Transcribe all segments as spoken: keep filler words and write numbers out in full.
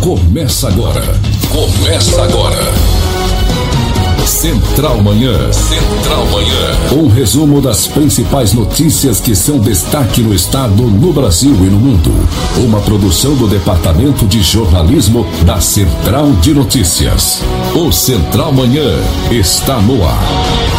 Começa agora. Começa agora. Central Manhã. Central Manhã. Um resumo das principais notícias que são destaque no estado, no Brasil e no mundo. Uma produção do Departamento de Jornalismo da Central de Notícias. O Central Manhã está no ar.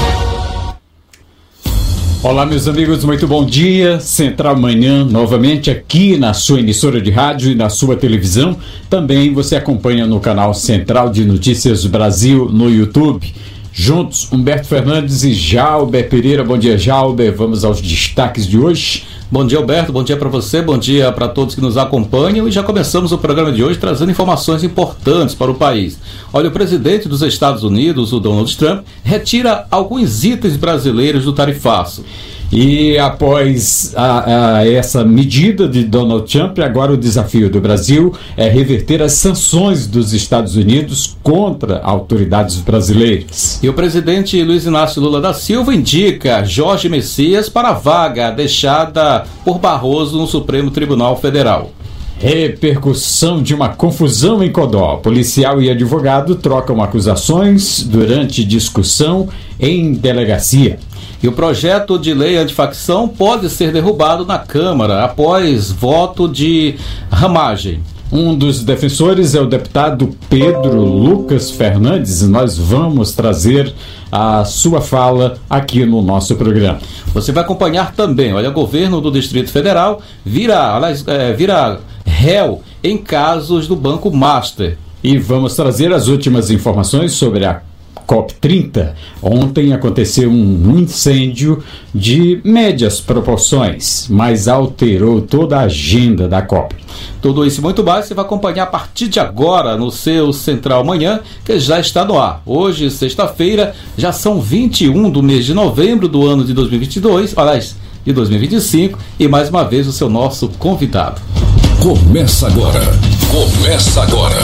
Olá, meus amigos, muito bom dia. Central Manhã, novamente aqui na sua emissora de rádio e na sua televisão. Também você acompanha no canal Central de Notícias Brasil no YouTube. Juntos, Humberto Fernandes e Jalber Pereira. Bom dia, Jalber. Vamos aos destaques de hoje. Bom dia, Alberto, bom dia para você, bom dia para todos que nos acompanham, e já começamos o programa de hoje trazendo informações importantes para o país. Olha, o presidente dos Estados Unidos, o Donald Trump, retira alguns itens brasileiros do tarifaço. E após a, a, essa medida de Donald Trump, agora o desafio do Brasil é reverter as sanções dos Estados Unidos contra autoridades brasileiras. E o presidente Luiz Inácio Lula da Silva indica Jorge Messias para a vaga deixada por Barroso no Supremo Tribunal Federal. Repercussão de uma confusão em Codó. Policial e advogado trocam acusações durante discussão em delegacia. E o projeto de lei antifacção pode ser derrubado na Câmara após voto de ramagem. Um dos defensores é o deputado Pedro Lucas Fernandes. Nós vamos trazer a sua fala aqui no nosso programa. Você vai acompanhar também, olha, o governo do Distrito Federal vira, é, vira réu em casos do Banco Master. E vamos trazer as últimas informações sobre a COP trinta. Ontem aconteceu um incêndio de médias proporções, mas alterou toda a agenda da COP. Tudo isso e muito mais você vai acompanhar a partir de agora no seu Central Manhã, que já está no ar. Hoje, sexta-feira, já são vinte e um do mês de novembro do ano de dois mil e vinte e dois, aliás, de dois mil e vinte e cinco, e mais uma vez o seu nosso convidado. Começa agora. Começa agora.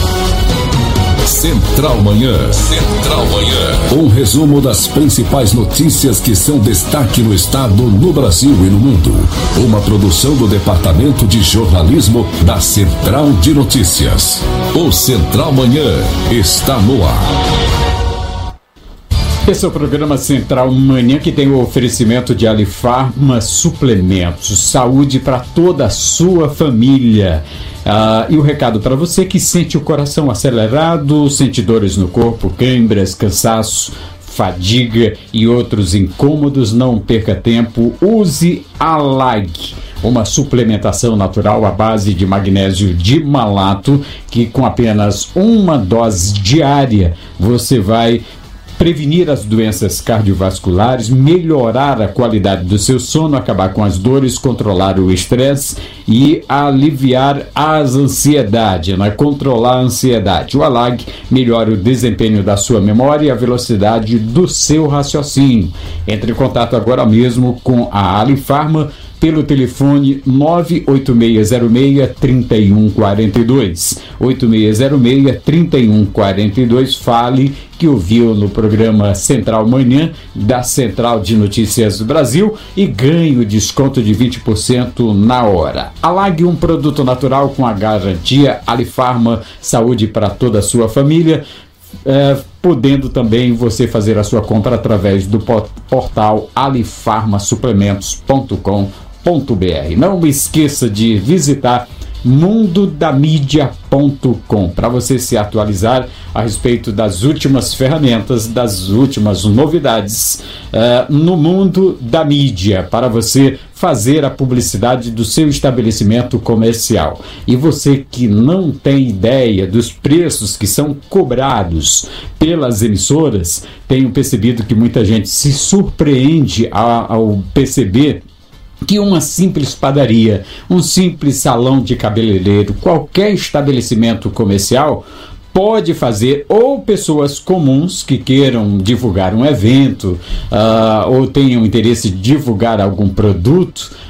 Central Manhã. Central Manhã. Um resumo das principais notícias que são destaque no estado, no Brasil e no mundo. Uma produção do Departamento de Jornalismo da Central de Notícias. O Central Manhã está no ar. Esse é o programa Central Manhã, que tem o oferecimento de Alifarma Suplementos, saúde para toda a sua família. Ah, e o recado para você que sente o coração acelerado, sente dores no corpo, câimbras, cansaço, fadiga e outros incômodos, não perca tempo, use a Lag, uma suplementação natural à base de magnésio de malato, que com apenas uma dose diária você vai prevenir as doenças cardiovasculares, melhorar a qualidade do seu sono, acabar com as dores, controlar o estresse e aliviar as ansiedades, né? Controlar a ansiedade. O Alag melhora o desempenho da sua memória e a velocidade do seu raciocínio. Entre em contato agora mesmo com a Alifarma pelo telefone nove oito seis zero seis, três um quatro dois. oito seis zero seis, três um quatro dois. Fale que ouviu no programa Central Manhã da Central de Notícias Brasil e ganhe o desconto de vinte por cento na hora. Alag, um produto natural com a garantia Alifarma, saúde para toda a sua família. É, podendo também você fazer a sua compra através do portal alifarma suplementos ponto com ponto b r. Não esqueça de visitar mundo da mídia ponto com para você se atualizar a respeito das últimas ferramentas, das últimas novidades uh, no mundo da mídia, para você fazer a publicidade do seu estabelecimento comercial. E você que não tem ideia dos preços que são cobrados pelas emissoras, tenho percebido que muita gente se surpreende ao, ao perceber que uma simples padaria, um simples salão de cabeleireiro, qualquer estabelecimento comercial pode fazer, ou pessoas comuns que queiram divulgar um evento uh, ou tenham interesse de divulgar algum produto,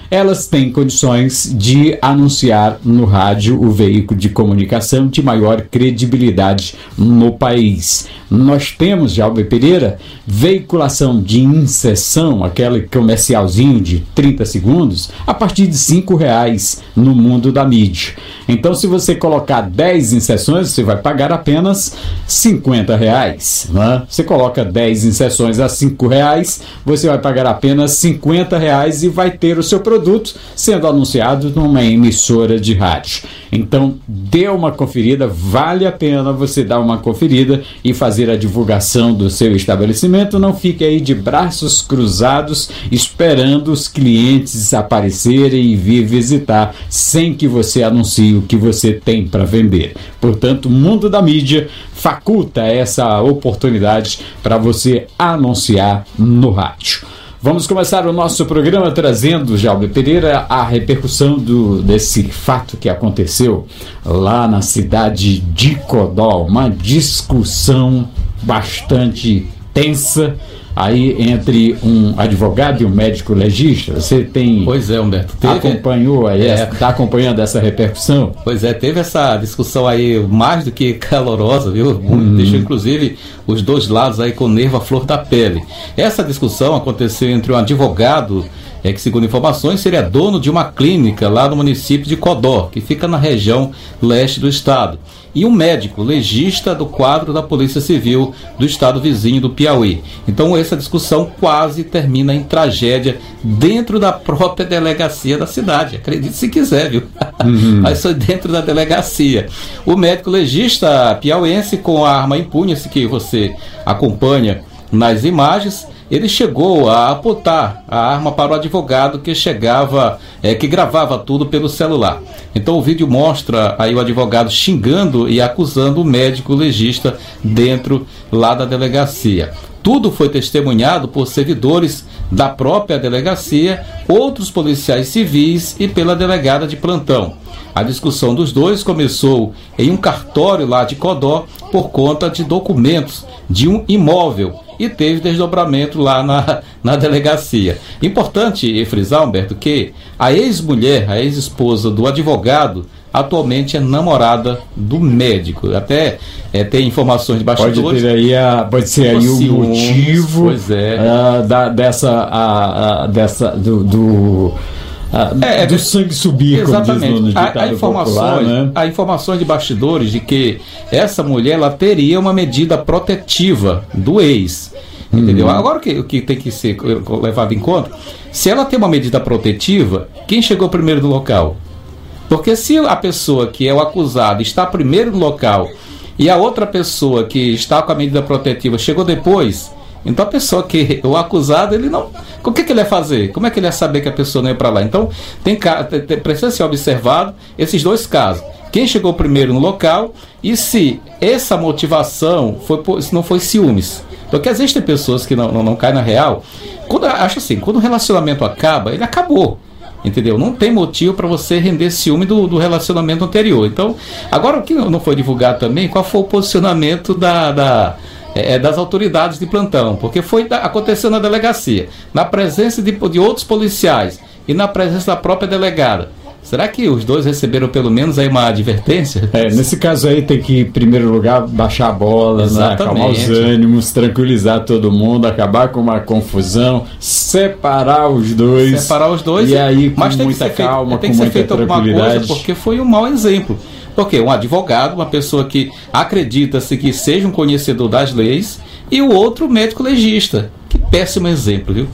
elas têm condições de anunciar no rádio o veículo de comunicação de maior credibilidade no país. Nós temos, Jalber Pereira, veiculação de inserção, aquele comercialzinho de trinta segundos, a partir de cinco reais no mundo da mídia. Então, se você colocar dez inserções, você vai pagar apenas cinquenta reais. Né? Você coloca dez inserções a cinco reais, você vai pagar apenas cinquenta reais e vai ter o seu produto sendo anunciado numa emissora de rádio. Então, dê uma conferida, vale a pena você dar uma conferida e fazer a divulgação do seu estabelecimento. Não fique aí de braços cruzados esperando os clientes aparecerem e vir visitar sem que você anuncie o que você tem para vender. Portanto, o mundo da mídia faculta essa oportunidade para você anunciar no rádio. Vamos começar o nosso programa trazendo, Jalber Pereira, a repercussão do, desse fato que aconteceu lá na cidade de Codó. Uma discussão bastante tensa aí entre um advogado e um médico legista. Você tem... Pois é, Humberto. Teve... Acompanhou aí, está é. acompanhando essa repercussão? Pois é, teve essa discussão aí mais do que calorosa, viu? Hum. Deixou inclusive os dois lados aí com nervo à flor da pele. Essa discussão aconteceu entre um advogado, é, que segundo informações seria dono de uma clínica lá no município de Codó, que fica na região leste do estado, e um médico legista do quadro da Polícia Civil do estado vizinho do Piauí. Então essa discussão quase termina em tragédia dentro da própria delegacia da cidade. Acredite se quiser, viu? Uhum. Mas foi dentro da delegacia. O médico legista piauiense, com a arma em punho, esse que você acompanha nas imagens, ele chegou a apontar a arma para o advogado que chegava, é, que gravava tudo pelo celular. Então o vídeo mostra aí o advogado xingando e acusando o médico legista dentro lá da delegacia. Tudo foi testemunhado por servidores da própria delegacia, outros policiais civis e pela delegada de plantão. A discussão dos dois começou em um cartório lá de Codó por conta de documentos de um imóvel e teve desdobramento lá na, na delegacia. Importante frisar, Humberto, que a ex-mulher, a ex-esposa do advogado, atualmente é namorada do médico. Até é, tem informações de bastidores. Pode ter aí, a, pode ser aí o motivo, pois é. uh, da, dessa, a, a, dessa do, do, a, é, do sangue subir, exatamente. Como diz no ditado há, há informações, popular, né? Há informações de bastidores de que essa mulher ela teria uma medida protetiva do ex. Entendeu? Uhum. Agora o que, o que tem que ser levado em conta, se ela tem uma medida protetiva, quem chegou primeiro no local? Porque se a pessoa que é o acusado está primeiro no local e a outra pessoa que está com a medida protetiva chegou depois, então a pessoa que o acusado, ele não... O que, que ele ia fazer? Como é que ele ia saber que a pessoa não ia para lá? Então tem, tem, precisa ser observado esses dois casos. Quem chegou primeiro no local e se essa motivação foi, se não foi ciúmes. Porque existem pessoas que não, não, não caem na real. Quando, acho assim, quando o relacionamento acaba, ele acabou. Entendeu? Não tem motivo para você render ciúme do, do relacionamento anterior. Então, agora o que não foi divulgado também, qual foi o posicionamento da, da, é, das autoridades de plantão? Porque foi da, aconteceu na delegacia, na presença de, de outros policiais e na presença da própria delegada. Será que os dois receberam pelo menos aí uma advertência? É, nesse caso aí tem que, em primeiro lugar, baixar a bola, né? Acalmar os ânimos, tranquilizar todo mundo, acabar com uma confusão, separar os dois. Separar os dois. E aí, com muita feito, calma, com muita tranquilidade. Coisa, porque foi um mau exemplo. Porque um advogado, uma pessoa que acredita-se que seja um conhecedor das leis, e o outro médico legista. Que péssimo exemplo, viu?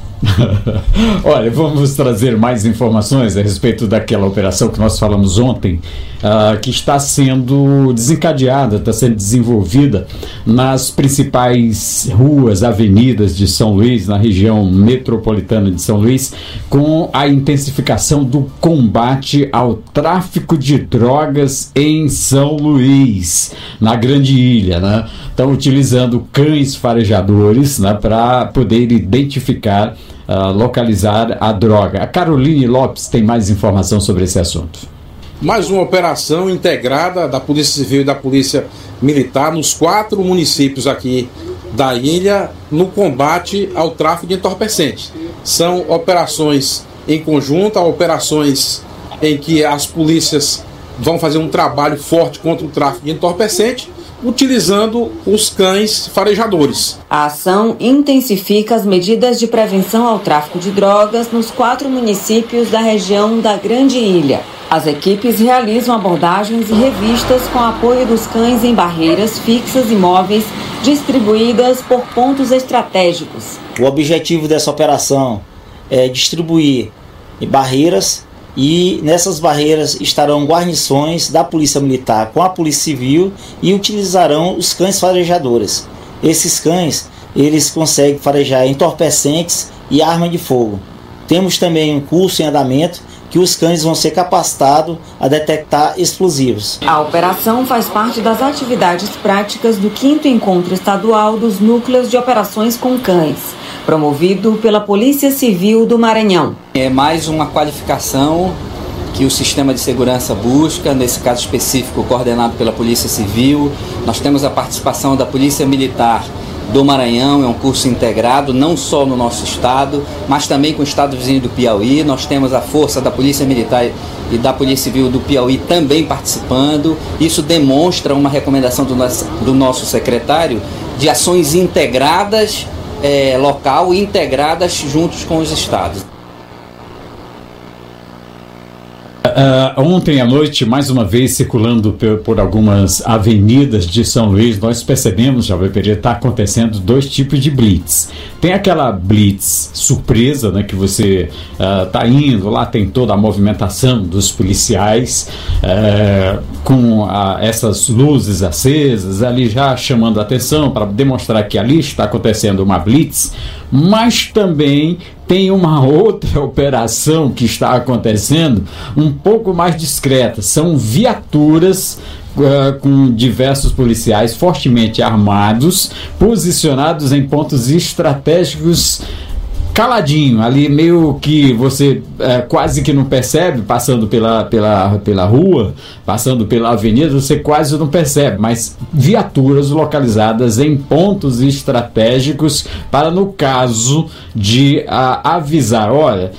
Olha, vamos trazer mais informações a respeito daquela operação que nós falamos ontem, uh, que está sendo desencadeada, está sendo desenvolvida nas principais ruas, avenidas de São Luís, na região metropolitana de São Luís, com a intensificação do combate ao tráfico de drogas em São Luís, na Grande Ilha, né? Estão utilizando cães farejadores, né, para poder identificar, uh, localizar a droga. A Caroline Lopes tem mais informação sobre esse assunto. Mais uma operação integrada da Polícia Civil e da Polícia Militar nos quatro municípios aqui da ilha no combate ao tráfico de entorpecentes. São operações em conjunto, há operações em que as polícias vão fazer um trabalho forte contra o tráfico de entorpecente, utilizando os cães farejadores. A ação intensifica as medidas de prevenção ao tráfico de drogas nos quatro municípios da região da Grande Ilha. As equipes realizam abordagens e revistas com apoio dos cães em barreiras fixas e móveis distribuídas por pontos estratégicos. O objetivo dessa operação é distribuir barreiras e nessas barreiras estarão guarnições da Polícia Militar com a Polícia Civil e utilizarão os cães farejadores. Esses cães, eles conseguem farejar entorpecentes e arma de fogo. Temos também um curso em andamento que os cães vão ser capacitados a detectar explosivos. A operação faz parte das atividades práticas do quinto Encontro Estadual dos Núcleos de Operações com Cães, promovido pela Polícia Civil do Maranhão. É mais uma qualificação que o sistema de segurança busca, nesse caso específico coordenado pela Polícia Civil. Nós temos a participação da Polícia Militar do Maranhão, é um curso integrado não só no nosso estado, mas também com o estado vizinho do Piauí. Nós temos a força da Polícia Militar e da Polícia Civil do Piauí também participando. Isso demonstra uma recomendação do nosso, do nosso secretário de ações integradas, é, local e integradas juntos com os estados. Uh, ontem à noite, mais uma vez circulando por, por algumas avenidas de São Luís, nós percebemos, já vai ver, está acontecendo dois tipos de blitz. Tem aquela blitz surpresa, né, que você está uh, indo, lá tem toda a movimentação dos policiais uh, com uh, essas luzes acesas, ali já chamando a atenção para demonstrar que ali está acontecendo uma blitz, mas também tem uma outra operação que está acontecendo um pouco mais discreta. São viaturas uh, com diversos policiais fortemente armados, posicionados em pontos estratégicos, caladinho, ali meio que você é, quase que não percebe, passando pela, pela, pela rua, passando pela avenida, você quase não percebe, mas viaturas localizadas em pontos estratégicos para, no caso de uh, avisar, olha,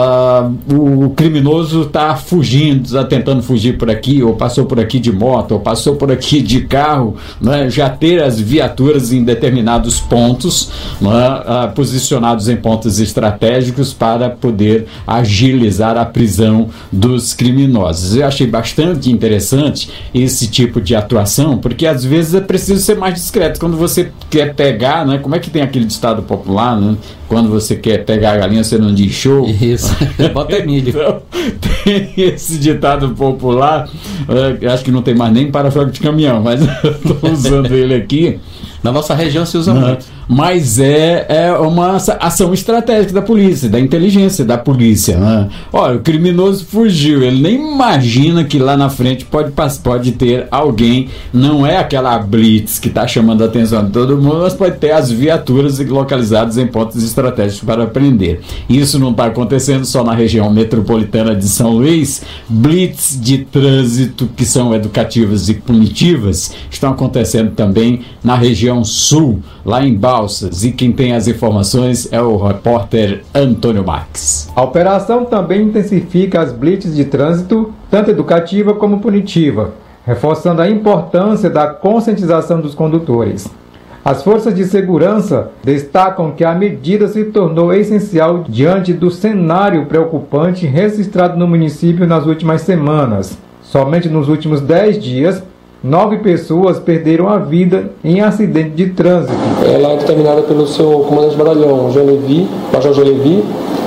uh, o criminoso está fugindo, está tentando fugir por aqui, ou passou por aqui de moto, ou passou por aqui de carro, né? Já ter as viaturas em determinados pontos, né? uh, posicionados em pontos estratégicos para poder agilizar a prisão dos criminosos. Eu achei bastante interessante esse tipo de atuação, porque às vezes é preciso ser mais discreto. Quando você quer pegar, né, como é que tem aquele ditado popular, né? Quando você quer pegar a galinha, você não diz show. Isso, bota milho. Então, tem esse ditado popular, uh, acho que não tem mais nem para-choque de caminhão, mas eu estou usando ele aqui. Na nossa região se usa Não, muito. Mas é, é uma ação estratégica da polícia, da inteligência da polícia, né? Olha, o criminoso fugiu, ele nem imagina que lá na frente pode, pode ter alguém, não é aquela blitz que está chamando a atenção de todo mundo, mas pode ter as viaturas localizadas em pontos estratégicos para prender. Isso não está acontecendo só na região metropolitana de São Luís. Blitz de trânsito que são educativas e punitivas estão acontecendo também na região sul, lá em Balsas, e quem tem as informações é o repórter Antônio Marques. A operação também intensifica as blitz de trânsito, tanto educativa como punitiva, reforçando a importância da conscientização dos condutores. As forças de segurança destacam que a medida se tornou essencial diante do cenário preocupante registrado no município nas últimas semanas. Somente nos últimos dez dias, nove pessoas perderam a vida em acidente de trânsito. Ela é determinada pelo seu comandante de batalhão, João Levi, Major João Levi,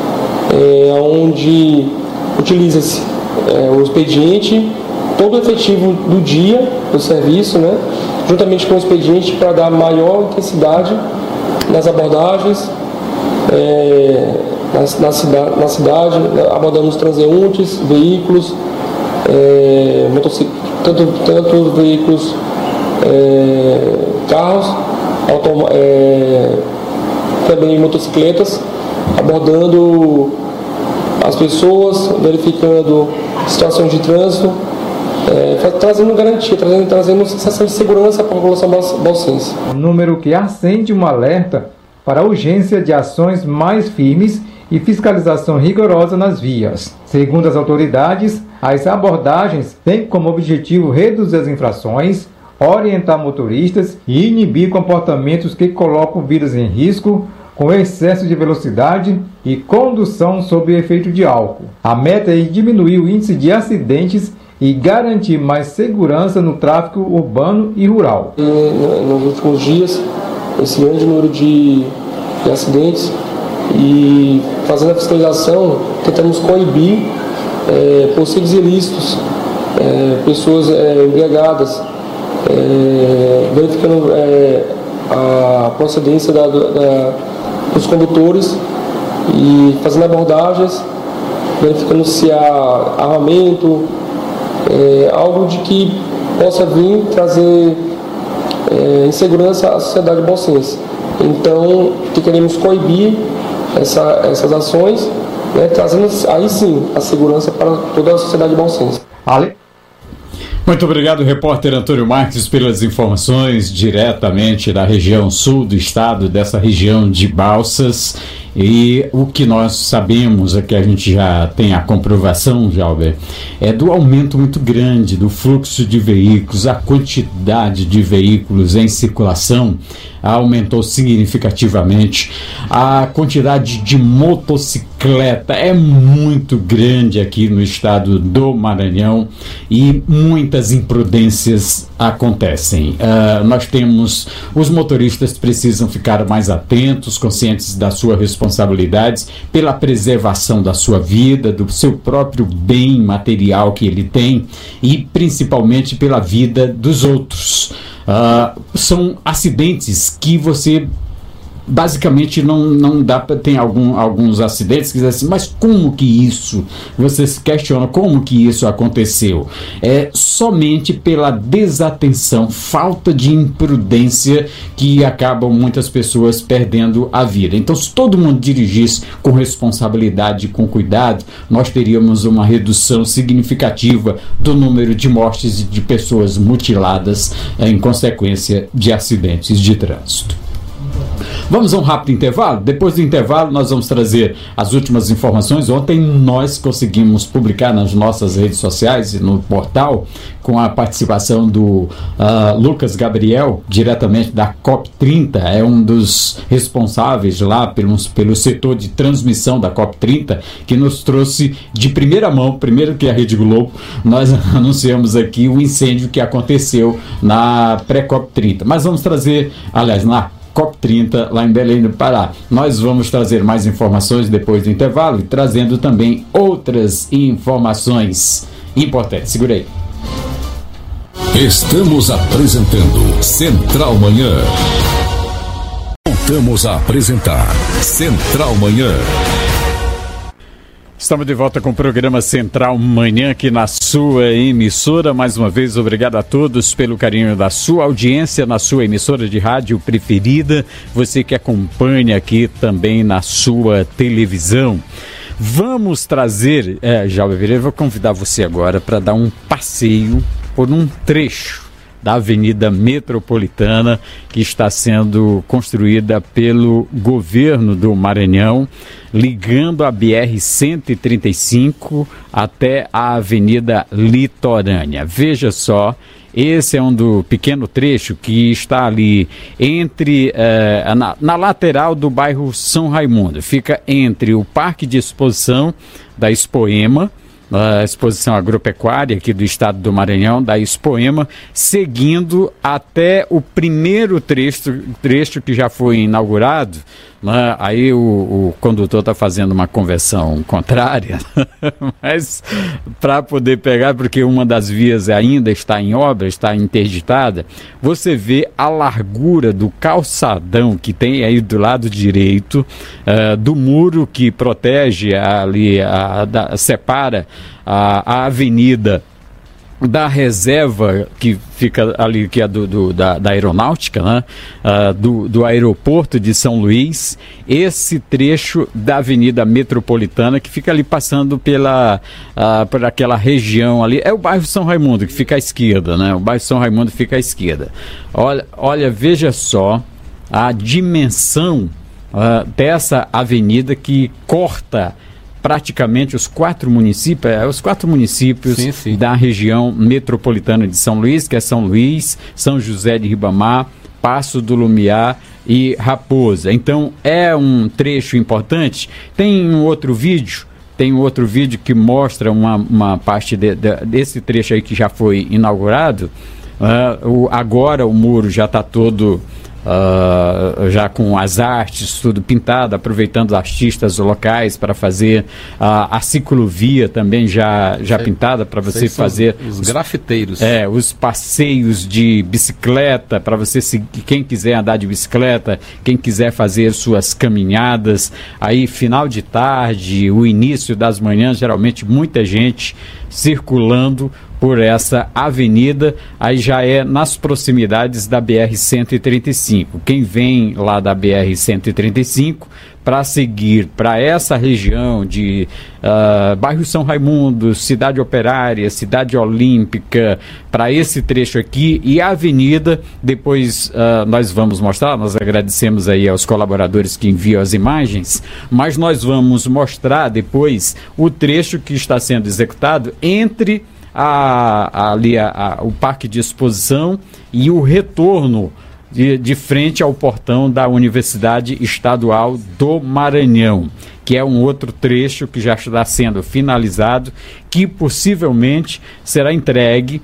é, onde utiliza-se é, o expediente, todo o efetivo do dia do serviço, né, juntamente com o expediente para dar maior intensidade nas abordagens, é, na, na, cida, na cidade, abordando os transeuntes, veículos, é, motocicletas, Tanto, tanto veículos, é, carros, automa- é, também motocicletas, abordando as pessoas, verificando situações de trânsito, é, trazendo garantia, trazendo, trazendo sensação de segurança para a população balsense. Um número que acende um alerta para a urgência de ações mais firmes e fiscalização rigorosa nas vias. Segundo as autoridades, as abordagens têm como objetivo reduzir as infrações, orientar motoristas e inibir comportamentos que colocam vidas em risco, com excesso de velocidade e condução sob o efeito de álcool. A meta é diminuir o índice de acidentes e garantir mais segurança no tráfego urbano e rural. E, nos últimos dias, esse grande número de, de acidentes, e fazendo a fiscalização, tentamos coibir é, possíveis ilícitos, é, pessoas é, embriagadas, é, verificando é, a procedência da, da, dos condutores e fazendo abordagens, verificando se há armamento, é, algo de que possa vir trazer é, insegurança à sociedade bolsense. Então, que queremos coibir essa, essas ações, né, trazendo aí sim a segurança para toda a sociedade bolsense. Ale... Muito obrigado, repórter Antônio Marques, pelas informações diretamente da região sul do estado, dessa região de Balsas. E o que nós sabemos, é que a gente já tem a comprovação, Jalber, é do aumento muito grande do fluxo de veículos, a quantidade de veículos em circulação aumentou significativamente, a quantidade de motocicleta é muito grande aqui no estado do Maranhão e muitas imprudências acontecem. Uh, nós temos, os motoristas precisam ficar mais atentos, conscientes das suas responsabilidades pela preservação da sua vida, do seu próprio bem material que ele tem e principalmente pela vida dos outros. Uh, são acidentes que você basicamente não, não dá para... Tem algum, alguns acidentes que dizem assim, mas como que isso? Você se questiona como que isso aconteceu. É somente pela desatenção, falta de imprudência que acabam muitas pessoas perdendo a vida. Então, se todo mundo dirigisse com responsabilidade e com cuidado, nós teríamos uma redução significativa do número de mortes e de pessoas mutiladas em consequência de acidentes de trânsito. Vamos a um rápido intervalo? Depois do intervalo nós vamos trazer as últimas informações. Ontem nós conseguimos publicar nas nossas redes sociais e no portal, com a participação do uh, Lucas Gabriel, diretamente da COP trinta, é um dos responsáveis lá pelo, pelo setor de transmissão da COP trinta, que nos trouxe de primeira mão, primeiro que a Rede Globo, nós anunciamos aqui o incêndio que aconteceu na pré-COP trinta. Mas vamos trazer, aliás, na COP trinta, lá em Belém do Pará. Nós vamos trazer mais informações depois do intervalo e trazendo também outras informações importantes. Segura aí. Estamos apresentando Central Manhã. Voltamos a apresentar Central Manhã. Estamos de volta com o programa Central Manhã aqui na sua emissora. Mais uma vez, obrigado a todos pelo carinho da sua audiência na sua emissora de rádio preferida. Você que acompanha aqui também na sua televisão. Vamos trazer, é, Jalber Vieira, vou convidar você agora para dar um passeio por um trecho da Avenida Metropolitana, que está sendo construída pelo governo do Maranhão, ligando a B R cento e trinta e cinco até a Avenida Litorânea. Veja só, esse é um do pequeno trecho que está ali entre eh, na, na lateral do bairro São Raimundo. Fica entre o Parque de Exposição da Expoema, a exposição agropecuária aqui do estado do Maranhão, da Expoema, seguindo até o primeiro trecho, trecho que já foi inaugurado, né? Aí o, o condutor está fazendo uma conversão contrária, mas para poder pegar, porque uma das vias ainda está em obra, está interditada, você vê a largura do calçadão que tem aí do lado direito, uh, do muro que protege ali, a, a, separa a, a avenida da reserva que fica ali, que é do, do, da, da aeronáutica, né? uh, do, do aeroporto de São Luís, esse trecho da Avenida Metropolitana que fica ali passando pela, uh, por aquela região ali, é o bairro São Raimundo que fica à esquerda, né? O bairro São Raimundo fica à esquerda. Olha, olha, veja só a dimensão uh, dessa avenida que corta praticamente os quatro municípios, é, os quatro municípios sim, sim. da região metropolitana de São Luís, que é São Luís, São José de Ribamar, Passo do Lumiar e Raposa. Então é um trecho importante. Tem um outro vídeo, tem um outro vídeo que mostra uma, uma parte de, de, desse trecho aí que já foi inaugurado. Uh, o, agora o muro já está todo Uh, já com as artes tudo pintado, aproveitando artistas locais para fazer uh, a ciclovia também já, já Sei. pintada para você fazer os, os grafiteiros, é, os passeios de bicicleta para você seguir, quem quiser andar de bicicleta, quem quiser fazer suas caminhadas aí final de tarde, o início das manhãs, geralmente muita gente circulando por essa avenida, aí já é nas proximidades da B R cento e trinta e cinco. Quem vem lá da B R cento e trinta e cinco para seguir para essa região de uh, bairro São Raimundo, Cidade Operária, Cidade Olímpica, para esse trecho aqui e a avenida, depois uh, nós vamos mostrar, nós agradecemos aí aos colaboradores que enviam as imagens, mas nós vamos mostrar depois o trecho que está sendo executado entre A, a, ali a, a, o parque de exposição e o retorno de, de frente ao portão da Universidade Estadual do Maranhão, que é um outro trecho que já está sendo finalizado, que possivelmente será entregue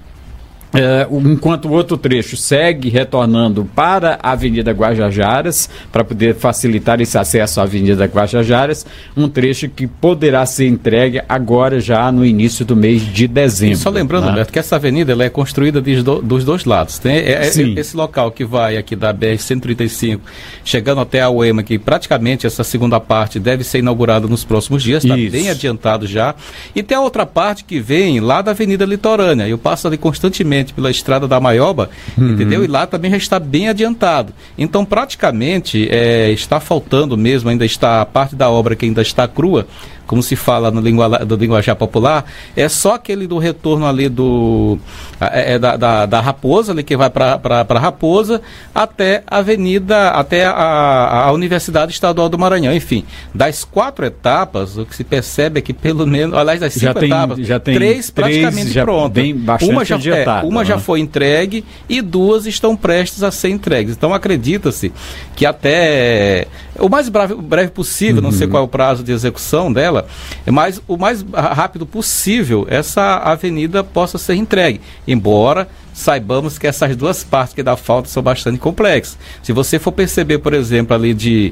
Uh, enquanto o outro trecho segue retornando para a Avenida Guajajaras, para poder facilitar esse acesso à Avenida Guajajaras, um trecho que poderá ser entregue agora já no início do mês de dezembro. E só lembrando, né? Alberto, que essa avenida ela é construída de, do, dos dois lados. Tem é, é, esse local que vai aqui da B R cento e trinta e cinco, chegando até a UEMA, que praticamente essa segunda parte deve ser inaugurada nos próximos dias, está bem adiantado já. E tem a outra parte que vem lá da Avenida Litorânea. Eu passo ali constantemente pela estrada da Maioba, uhum. entendeu? E lá também já está bem adiantado. Então, praticamente, é, está faltando mesmo, ainda está a parte da obra que ainda está crua, como se fala no, lingua, do linguajar popular, é só aquele do retorno ali do é, é da, da, da Raposa, ali que vai para Raposa, até a avenida, até a, a Universidade Estadual do Maranhão. Enfim, das quatro etapas, o que se percebe é que pelo menos, aliás, das cinco já tem, etapas, já tem três praticamente três prontas. Uma, já, é, uma né? já foi entregue e duas estão prestes a ser entregues. Então acredita-se que até o mais breve, breve possível, uhum. não sei qual é o prazo de execução dela, mas o mais rápido possível essa avenida possa ser entregue, embora saibamos que essas duas partes que dá falta são bastante complexas. Se você for perceber, por exemplo, ali de,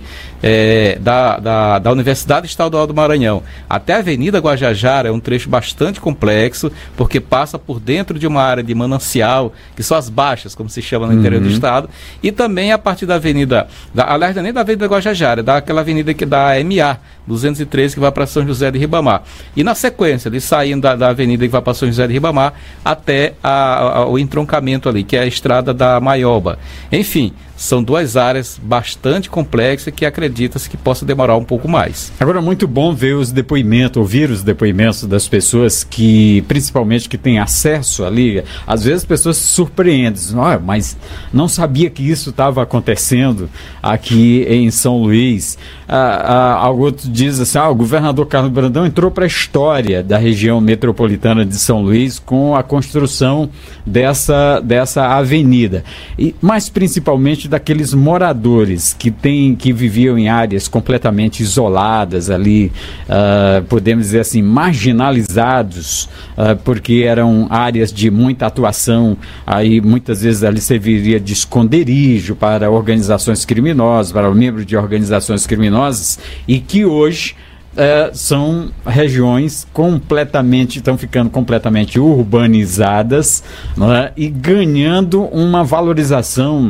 é, da, da, da Universidade Estadual do Maranhão até a Avenida Guajajara, é um trecho bastante complexo, porque passa por dentro de uma área de manancial, que são as baixas, como se chama no uhum. interior do estado, e também a partir da Avenida, da, aliás, nem da Avenida Guajajara, daquela avenida que da M A duzentos e treze, que vai para São José de Ribamar. E na sequência, ali saindo da, da avenida que vai para São José de Ribamar até a, a, o entroncamento ali, que é a estrada da Maioba. Enfim, são duas áreas bastante complexas que acredita-se que possa demorar um pouco mais. Agora, muito bom ver os depoimentos, ouvir os depoimentos das pessoas que, principalmente, que têm acesso ali. Às vezes as pessoas se surpreendem, dizem, oh, mas não sabia que isso estava acontecendo aqui em São Luís. Ah, ah, outro diz assim, ah, o governador Carlos Brandão entrou para a história da região metropolitana de São Luís com a construção dessa, dessa avenida. E, mas, principalmente, daqueles moradores que, tem, que viviam em áreas completamente isoladas ali, uh, podemos dizer assim, marginalizados, uh, porque eram áreas de muita atuação, aí muitas vezes ali serviria de esconderijo para organizações criminosas, para membros de organizações criminosas, e que hoje Uh, são regiões completamente, estão ficando completamente urbanizadas, né, e ganhando uma valorização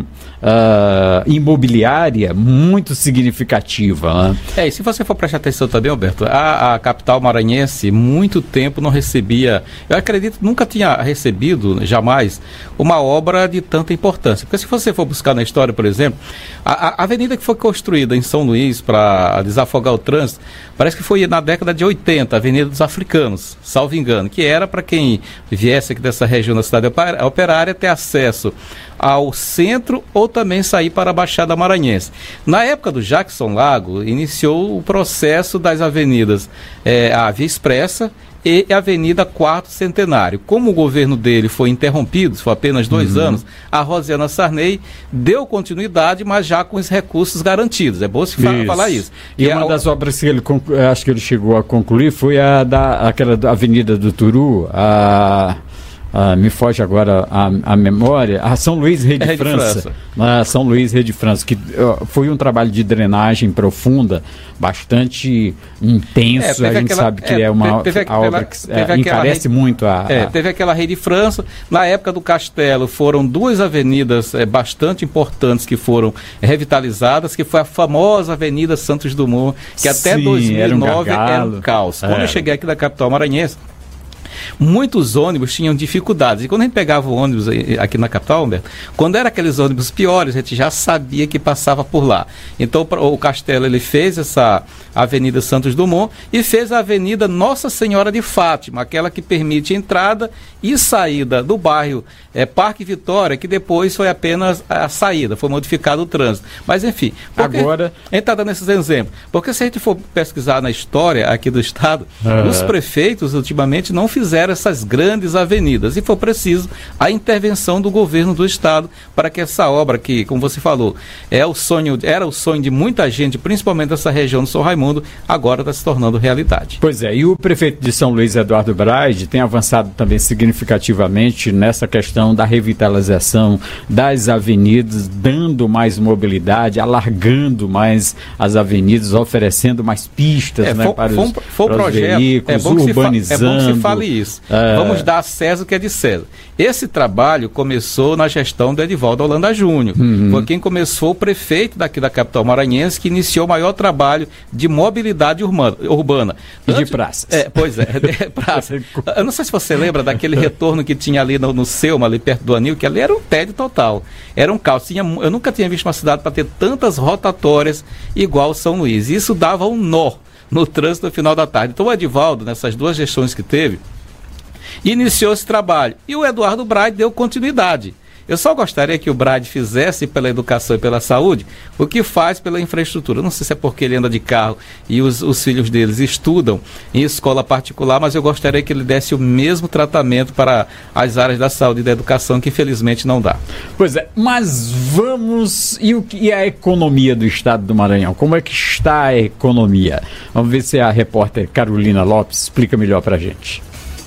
uh, imobiliária muito significativa. Né? É, e se você for prestar atenção também, Alberto, a, a capital maranhense muito tempo não recebia, eu acredito nunca tinha recebido, jamais, uma obra de tanta importância. Porque se você for buscar na história, por exemplo, a, a avenida que foi construída em São Luís para desafogar o trânsito, parece parece que foi na década de oitenta, a Avenida dos Africanos, salvo engano, que era para quem viesse aqui dessa região da cidade operária ter acesso ao centro ou também sair para a Baixada Maranhense. Na época do Jackson Lago, iniciou o processo das avenidas é, a Via Expressa e a Avenida Quarto Centenário. Como o governo dele foi interrompido, foi apenas dois uhum. anos, a Rosiana Sarney deu continuidade, mas já com os recursos garantidos. É bom se fa- falar isso. E, e uma a... das obras que ele, conclu... acho que ele chegou a concluir foi a da aquela da Avenida do Turu, a... Ah, me foge agora a, a memória, a São Luís, Rei de, é França, França. A São Luís, Rei de França, que uh, foi um trabalho de drenagem profunda, bastante intenso, é, a gente aquela, sabe que é, é uma teve, a obra que é, encarece rei, muito a, é, a... Teve aquela Rei de França, na época do Castelo foram duas avenidas é, bastante importantes que foram revitalizadas, que foi a famosa Avenida Santos Dumont, que até Sim, dois mil e nove era um, era um caos. Quando é. eu cheguei aqui da capital maranhense, muitos ônibus tinham dificuldades. E quando a gente pegava o ônibus aqui na capital, Humberto, quando era aqueles ônibus piores, a gente já sabia que passava por lá. Então o Castelo ele fez essa Avenida Santos Dumont e fez a Avenida Nossa Senhora de Fátima, aquela que permite entrada e saída do bairro é, Parque Vitória, que depois foi apenas a saída, foi modificado o trânsito. Mas enfim, agora a gente está dando esses exemplos. Porque se a gente for pesquisar na história aqui do estado, uhum. os prefeitos ultimamente não fizeram essas grandes avenidas e foi preciso a intervenção do governo do estado para que essa obra que, como você falou, é o sonho, era o sonho de muita gente, principalmente dessa região do São Raimundo, agora está se tornando realidade. Pois é, e o prefeito de São Luís, Eduardo Braide, tem avançado também significativamente nessa questão da revitalização das avenidas, dando mais mobilidade, alargando mais as avenidas, oferecendo mais pistas, é, né, for, para os, for, for para projeto, os veículos, é urbanizando. Fa- é bom que se fale isso. É. Vamos dar a César o que é de César. Esse trabalho começou na gestão do Edivaldo Holanda Júnior. Uhum. Foi quem começou, o prefeito daqui da capital maranhense, que iniciou o maior trabalho de mobilidade urbana. urbana. E Antes, de praças. É, pois é, de praça. Eu não sei se você lembra daquele retorno que tinha ali no, no Selma, ali perto do Anil, que ali era um tédio total. Era um caos. Tinha, eu nunca tinha visto uma cidade para ter tantas rotatórias igual São Luís. Isso dava um nó no trânsito no final da tarde. Então o Edivaldo, nessas duas gestões que teve, iniciou esse trabalho. E o Eduardo Braide deu continuidade. Eu só gostaria que o Braide fizesse pela educação e pela saúde o que faz pela infraestrutura. Não sei se é porque ele anda de carro e os, os filhos deles estudam em escola particular, mas eu gostaria que ele desse o mesmo tratamento para as áreas da saúde e da educação, que infelizmente não dá. Pois é, mas vamos... E, o, e a economia do estado do Maranhão? Como é que está a economia? Vamos ver se a repórter Carolina Lopes explica melhor para a gente.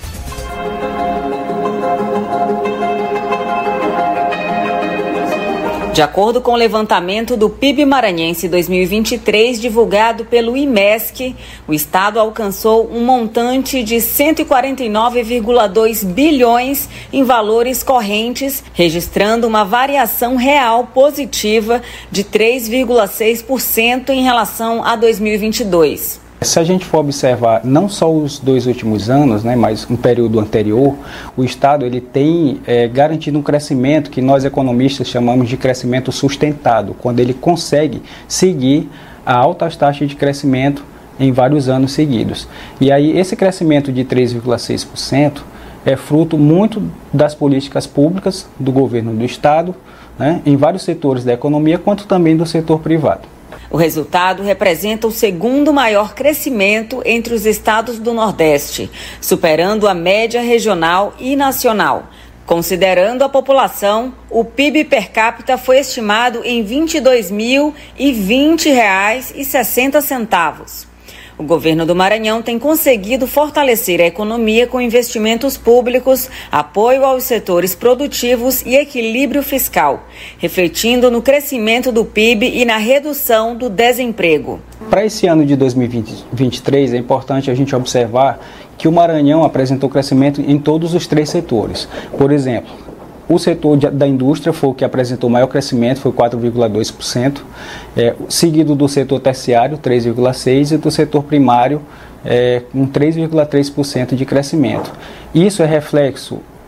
De acordo com o levantamento do P I B Maranhense dois mil e vinte e três, divulgado pelo IMESC, o estado alcançou um montante de cento e quarenta e nove vírgula dois bilhões em valores correntes, registrando uma variação real positiva de três vírgula seis por cento em relação a dois mil e vinte e dois. Se a gente for observar não só os dois últimos anos, né, mas um período anterior, o Estado ele tem é, garantido um crescimento que nós economistas chamamos de crescimento sustentado, quando ele consegue seguir a altas taxas de crescimento em vários anos seguidos. E aí esse crescimento de três vírgula seis por cento é fruto muito das políticas públicas do governo do Estado, né, em vários setores da economia, quanto também do setor privado. O resultado representa o segundo maior crescimento entre os estados do Nordeste, superando a média regional e nacional. Considerando a população, o P I B per capita foi estimado em vinte e dois mil e vinte reais e sessenta centavos. O governo do Maranhão tem conseguido fortalecer a economia com investimentos públicos, apoio aos setores produtivos e equilíbrio fiscal, refletindo no crescimento do P I B e na redução do desemprego. Para esse ano de dois mil e vinte e três, é importante a gente observar que o Maranhão apresentou crescimento em todos os três setores. Por exemplo, o setor de, da indústria foi o que apresentou maior crescimento, foi quatro vírgula dois por cento, é, seguido do setor terciário, três vírgula seis por cento, e do setor primário, é, com três vírgula três por cento de crescimento. Isso é reflexo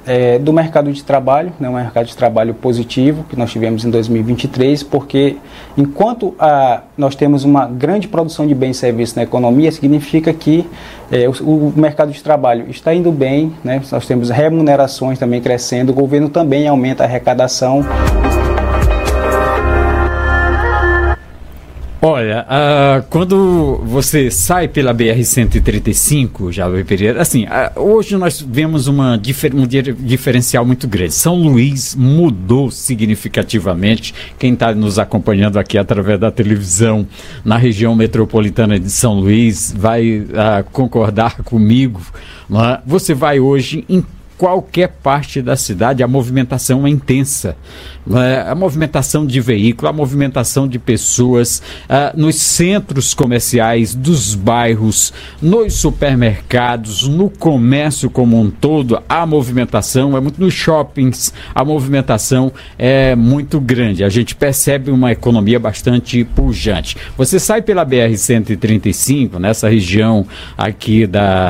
é, do mercado de trabalho, né, um mercado de trabalho positivo que nós tivemos em dois mil e vinte e três, porque enquanto a, nós temos uma grande produção de bens e serviços na economia, significa que é, o, o mercado de trabalho está indo bem, né, nós temos remunerações também crescendo, o governo também aumenta a arrecadação. Olha, uh, quando você sai pela B R cento e trinta e cinco, Jair Pereira, assim, uh, hoje nós vemos uma difer- um diferencial muito grande. São Luís mudou significativamente. Quem está nos acompanhando aqui através da televisão na região metropolitana de São Luís vai uh, concordar comigo. Uh, você vai hoje em qualquer parte da cidade, a movimentação é intensa. A movimentação de veículos, a movimentação de pessoas uh, nos centros comerciais, dos bairros, nos supermercados, no comércio como um todo, a movimentação é muito nos shoppings, a movimentação é muito grande. A gente percebe uma economia bastante pujante. Você sai pela B R cento e trinta e cinco, nessa região aqui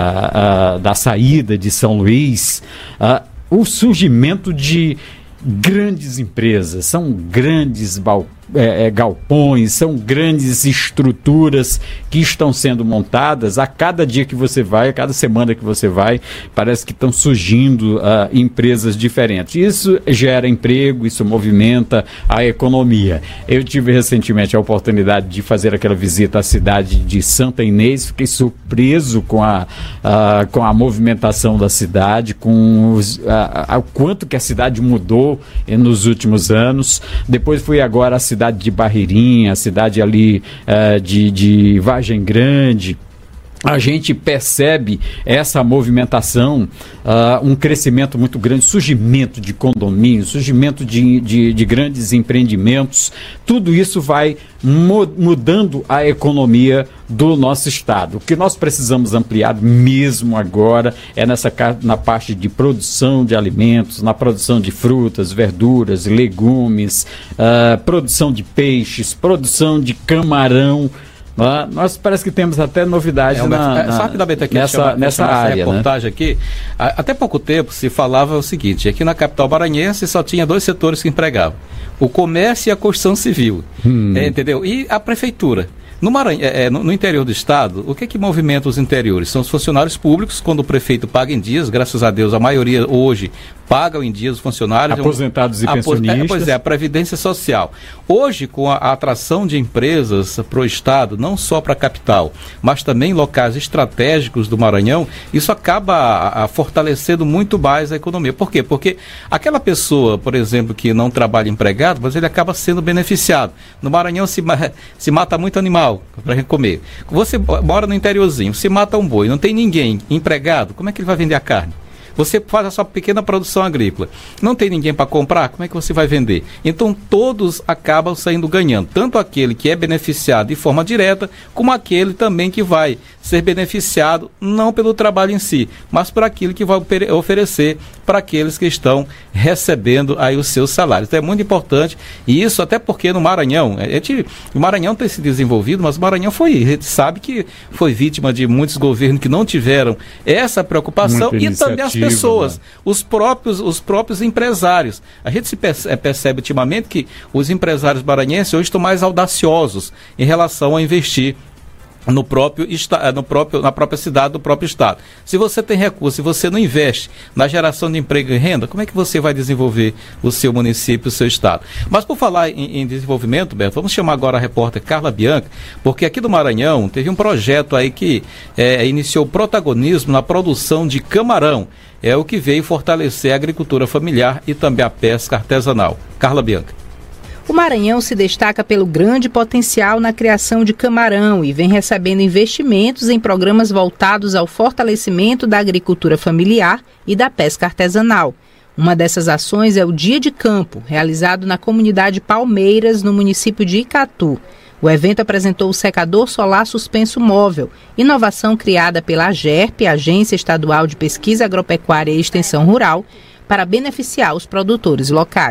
da, uh, da saída de São Luís, uh, o surgimento de grandes empresas, são grandes balcões. É, é, galpões, são grandes estruturas que estão sendo montadas a cada dia que você vai, a cada semana que você vai, parece que estão surgindo uh, empresas diferentes. Isso gera emprego, isso movimenta a economia. Eu tive recentemente a oportunidade de fazer aquela visita à cidade de Santa Inês, fiquei surpreso com a, uh, com a movimentação da cidade, com os, uh, uh, o quanto que a cidade mudou eh, nos últimos anos. Depois fui agora à cidade de Barreirinha, a cidade ali uh, de, de Vargem Grande. A gente percebe essa movimentação, uh, um crescimento muito grande, surgimento de condomínios, surgimento de, de, de grandes empreendimentos. Tudo isso vai mo- mudando a economia do nosso estado. O que nós precisamos ampliar mesmo agora é nessa na parte de produção de alimentos, na produção de frutas, verduras, legumes, uh, produção de peixes, produção de camarão. Uh, nós parece que temos até novidades é, na, na, rapidamente aqui, nessa, chama, nessa área. Essa reportagem, né? Aqui, até pouco tempo se falava o seguinte: aqui na capital maranhense só tinha dois setores que empregavam: o comércio e a construção civil. Hum. É, entendeu? E a prefeitura. No, Maranhão, é, no, no interior do estado, o que que movimenta os interiores? São os funcionários públicos, quando o prefeito paga em dias, graças a Deus, a maioria hoje pagam em dias os funcionários. Aposentados e Apos, pensionistas. É, pois é, a Previdência Social. Hoje, com a, a atração de empresas para o estado, não só para a capital, mas também em locais estratégicos do Maranhão, isso acaba a, a fortalecendo muito mais a economia. Por quê? Porque aquela pessoa, por exemplo, que não trabalha empregado, mas ele acaba sendo beneficiado. No Maranhão se, se mata muito animal para gente comer. Você mora no interiorzinho, se mata um boi, não tem ninguém empregado, como é que ele vai vender a carne? Você faz a sua pequena produção agrícola, não tem ninguém para comprar, como é que você vai vender? Então todos acabam saindo ganhando, tanto aquele que é beneficiado de forma direta, como aquele também que vai ser beneficiado não pelo trabalho em si, mas por aquilo que vai oferecer para aqueles que estão recebendo aí os seus salários. Então é muito importante, e isso até porque no Maranhão, a gente, o Maranhão tem se desenvolvido, mas o Maranhão foi, a gente sabe que foi vítima de muitos governos que não tiveram essa preocupação, e também as pessoas, né? os, próprios, os próprios empresários. A gente se percebe, percebe ultimamente que os empresários maranhenses hoje estão mais audaciosos em relação a investir no próprio, no próprio, na própria cidade do próprio estado. Se você tem recurso, se você não investe na geração de emprego e renda, como é que você vai desenvolver o seu município, o seu estado? Mas por falar em, em desenvolvimento, Beto, vamos chamar agora a repórter Carla Bianca, porque aqui do Maranhão teve um projeto aí que é, iniciou o protagonismo na produção de camarão. É o que veio fortalecer a agricultura familiar e também a pesca artesanal. Carla Bianca. O Maranhão se destaca pelo grande potencial na criação de camarão e vem recebendo investimentos em programas voltados ao fortalecimento da agricultura familiar e da pesca artesanal. Uma dessas ações é o Dia de Campo, realizado na comunidade Palmeiras, no município de Icatu. O evento apresentou o secador solar suspenso móvel, inovação criada pela AGERP, Agência Estadual de Pesquisa Agropecuária e Extensão Rural, para beneficiar os produtores locais.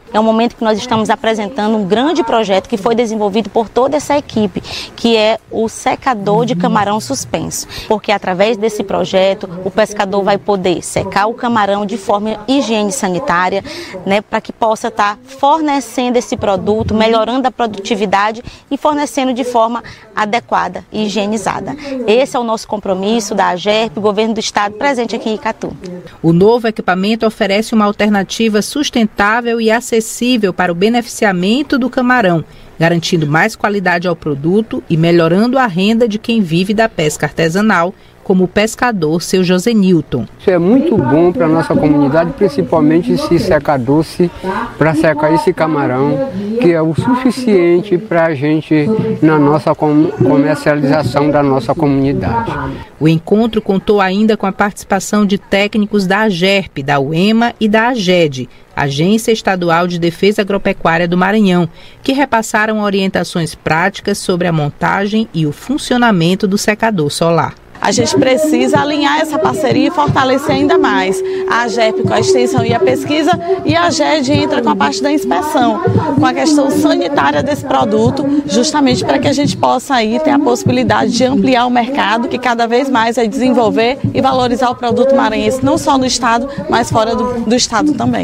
É um momento que nós estamos apresentando um grande projeto que foi desenvolvido por toda essa equipe, que é o secador de camarão suspenso. Porque através desse projeto, o pescador vai poder secar o camarão de forma higiene sanitária, né, para que possa estar fornecendo esse produto, melhorando a produtividade e fornecendo de forma adequada e higienizada. Esse é o nosso compromisso da AGERP, Governo do Estado, presente aqui em Icatu. O novo equipamento oferece uma alternativa sustentável e acessível para o beneficiamento do camarão, garantindo mais qualidade ao produto e melhorando a renda de quem vive da pesca artesanal, como o pescador seu José Nilton. Isso é muito bom para a nossa comunidade, principalmente esse secador-se para secar esse camarão, que é o suficiente para a gente na nossa comercialização da nossa comunidade. O encontro contou ainda com a participação de técnicos da AGERP, da UEMA e da AGED, Agência Estadual de Defesa Agropecuária do Maranhão, que repassaram orientações práticas sobre a montagem e o funcionamento do secador solar. A gente precisa alinhar essa parceria e fortalecer ainda mais. A AGERP com a extensão e a pesquisa, e a AGED entra com a parte da inspeção, com a questão sanitária desse produto, justamente para que a gente possa aí ter a possibilidade de ampliar o mercado, que cada vez mais é desenvolver e valorizar o produto maranhense, não só no estado, mas fora do, do estado também.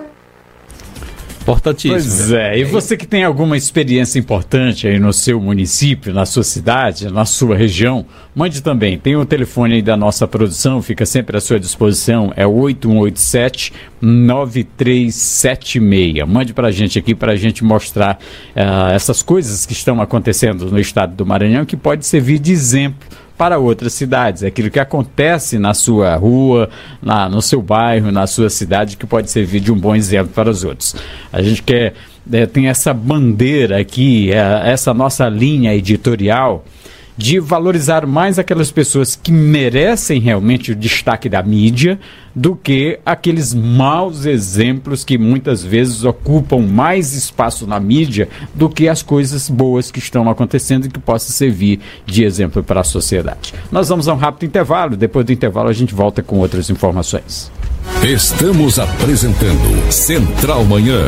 Importantíssimo. Pois é, e você que tem alguma experiência importante aí no seu município, na sua cidade, na sua região, mande também. Tem o telefone aí da nossa produção, fica sempre à sua disposição, é oito um oito sete, nove três sete seis. Mande pra gente aqui, pra gente mostrar uh, essas coisas que estão acontecendo no estado do Maranhão, que pode servir de exemplo para outras cidades, aquilo que acontece na sua rua, na, no seu bairro, na sua cidade, que pode servir de um bom exemplo para os outros. A gente quer, é, tem essa bandeira aqui, é, essa nossa linha editorial de valorizar mais aquelas pessoas que merecem realmente o destaque da mídia do que aqueles maus exemplos que muitas vezes ocupam mais espaço na mídia do que as coisas boas que estão acontecendo e que possam servir de exemplo para a sociedade. Nós vamos a um rápido intervalo, depois do intervalo a gente volta com outras informações. Estamos apresentando Central Manhã.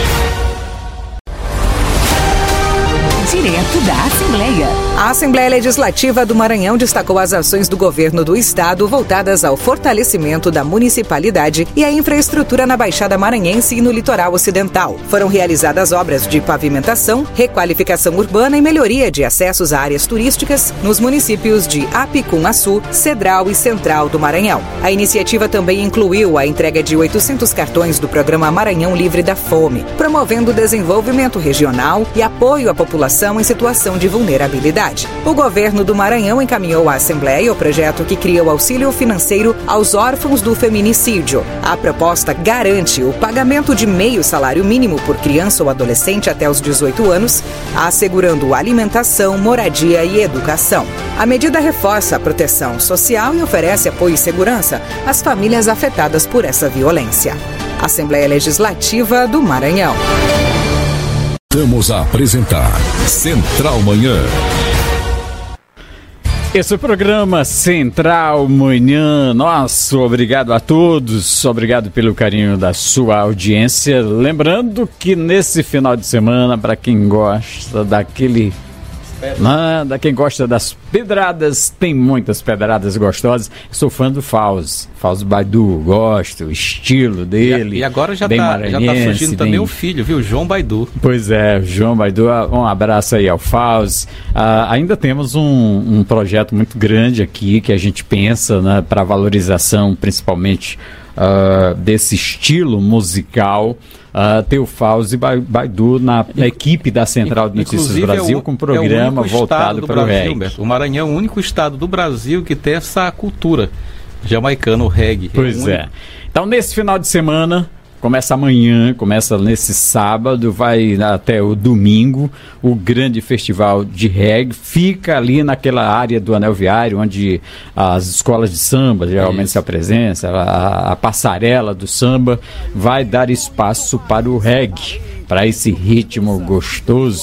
Direto da Assembleia. A Assembleia Legislativa do Maranhão destacou as ações do governo do estado voltadas ao fortalecimento da municipalidade e à infraestrutura na Baixada Maranhense e no litoral ocidental. Foram realizadas obras de pavimentação, requalificação urbana e melhoria de acessos a áreas turísticas nos municípios de Apicum-Açu, Cedral e Central do Maranhão. A iniciativa também incluiu a entrega de oitocentos cartões do programa Maranhão Livre da Fome, promovendo o desenvolvimento regional e apoio à população em situação de vulnerabilidade. O governo do Maranhão encaminhou à Assembleia o projeto que cria o auxílio financeiro aos órfãos do feminicídio. A proposta garante o pagamento de meio salário mínimo por criança ou adolescente até os dezoito anos, assegurando alimentação, moradia e educação. A medida reforça a proteção social e oferece apoio e segurança às famílias afetadas por essa violência. Assembleia Legislativa do Maranhão. Vamos a apresentar Central Manhã. Esse é o programa Central Manhã. Nosso obrigado a todos, obrigado pelo carinho da sua audiência. Lembrando que nesse final de semana, para quem gosta daquele... Nada, quem gosta das pedradas, tem muitas pedradas gostosas. Sou fã do Fauzi, Fauzi Baidu, gosto, o estilo dele. E, e agora já está já tá surgindo também o filho, viu? João Baidu. Pois é, João Baidu, um abraço aí ao Fauzi. Ah, ainda temos um, um projeto muito grande aqui que a gente pensa, né, para valorização, principalmente uh, desse estilo musical. Uh, ter o Fauzi Baidu na, na equipe da Central de Notícias Inclusive, Brasil, é o, com um programa é voltado para o reggae. Humberto. O Maranhão é o único estado do Brasil que tem essa cultura jamaicana, o reggae. Pois é. é. Então, nesse final de semana, começa amanhã, começa nesse sábado, vai até o domingo, o grande festival de reggae. Fica ali naquela área do Anel Viário, onde as escolas de samba geralmente se apresentam, a, a passarela do samba vai dar espaço para o reggae, para esse ritmo gostoso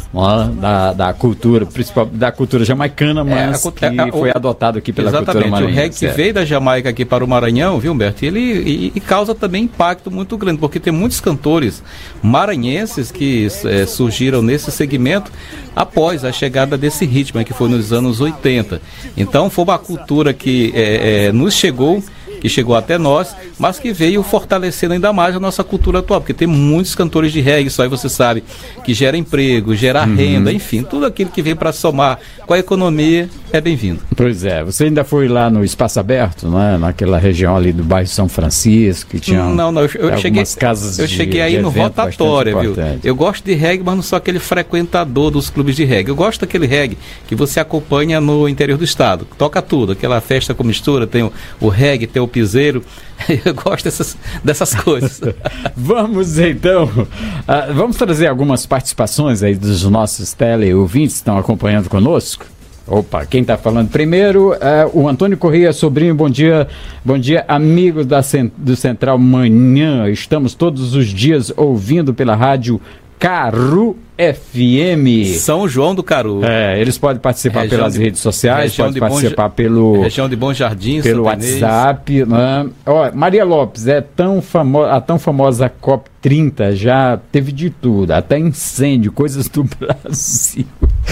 ó, da, da cultura, principal, da cultura jamaicana, mas é, a, que é, a, foi o, adotado aqui pela cultura maranhense. Exatamente, o reggae que veio da Jamaica aqui para o Maranhão, viu, Humberto? Ele e, e causa também impacto muito grande, porque tem muitos cantores maranhenses que é, surgiram nesse segmento após a chegada desse ritmo, que foi nos anos oitenta. Então foi uma cultura que é, é, nos chegou, que chegou até nós, mas que veio fortalecendo ainda mais a nossa cultura atual, porque tem muitos cantores de reggae, isso aí você sabe, que gera emprego, gera uhum. renda, enfim, tudo aquilo que vem para somar com a economia é bem-vindo. Pois é, você ainda foi lá no Espaço Aberto, né? Naquela região ali do bairro São Francisco, que tinha não, não, eu, eu cheguei, casas eu cheguei de, aí de no rotatório, viu? Eu gosto de reggae, mas não sou aquele frequentador dos clubes de reggae. Eu gosto daquele reggae que você acompanha no interior do estado, toca tudo, aquela festa com mistura, tem o, o reggae, tem o piseiro. Eu gosto dessas, dessas coisas. Vamos então, uh, vamos trazer algumas participações aí dos nossos teleouvintes que estão acompanhando conosco. Opa, quem está falando primeiro é o Antônio Corrêa Sobrinho. Bom dia, bom dia, amigos da, do Central Manhã. Estamos todos os dias ouvindo pela rádio Caru F M. São João do Caru. É, eles podem participar região pelas de, redes sociais, podem participar Bon, pelo região de Bom Jardim, pelo WhatsApp. Né? Ó, Maria Lopes é tão famosa, a tão famosa COP trinta já teve de tudo, até incêndio, coisas do Brasil.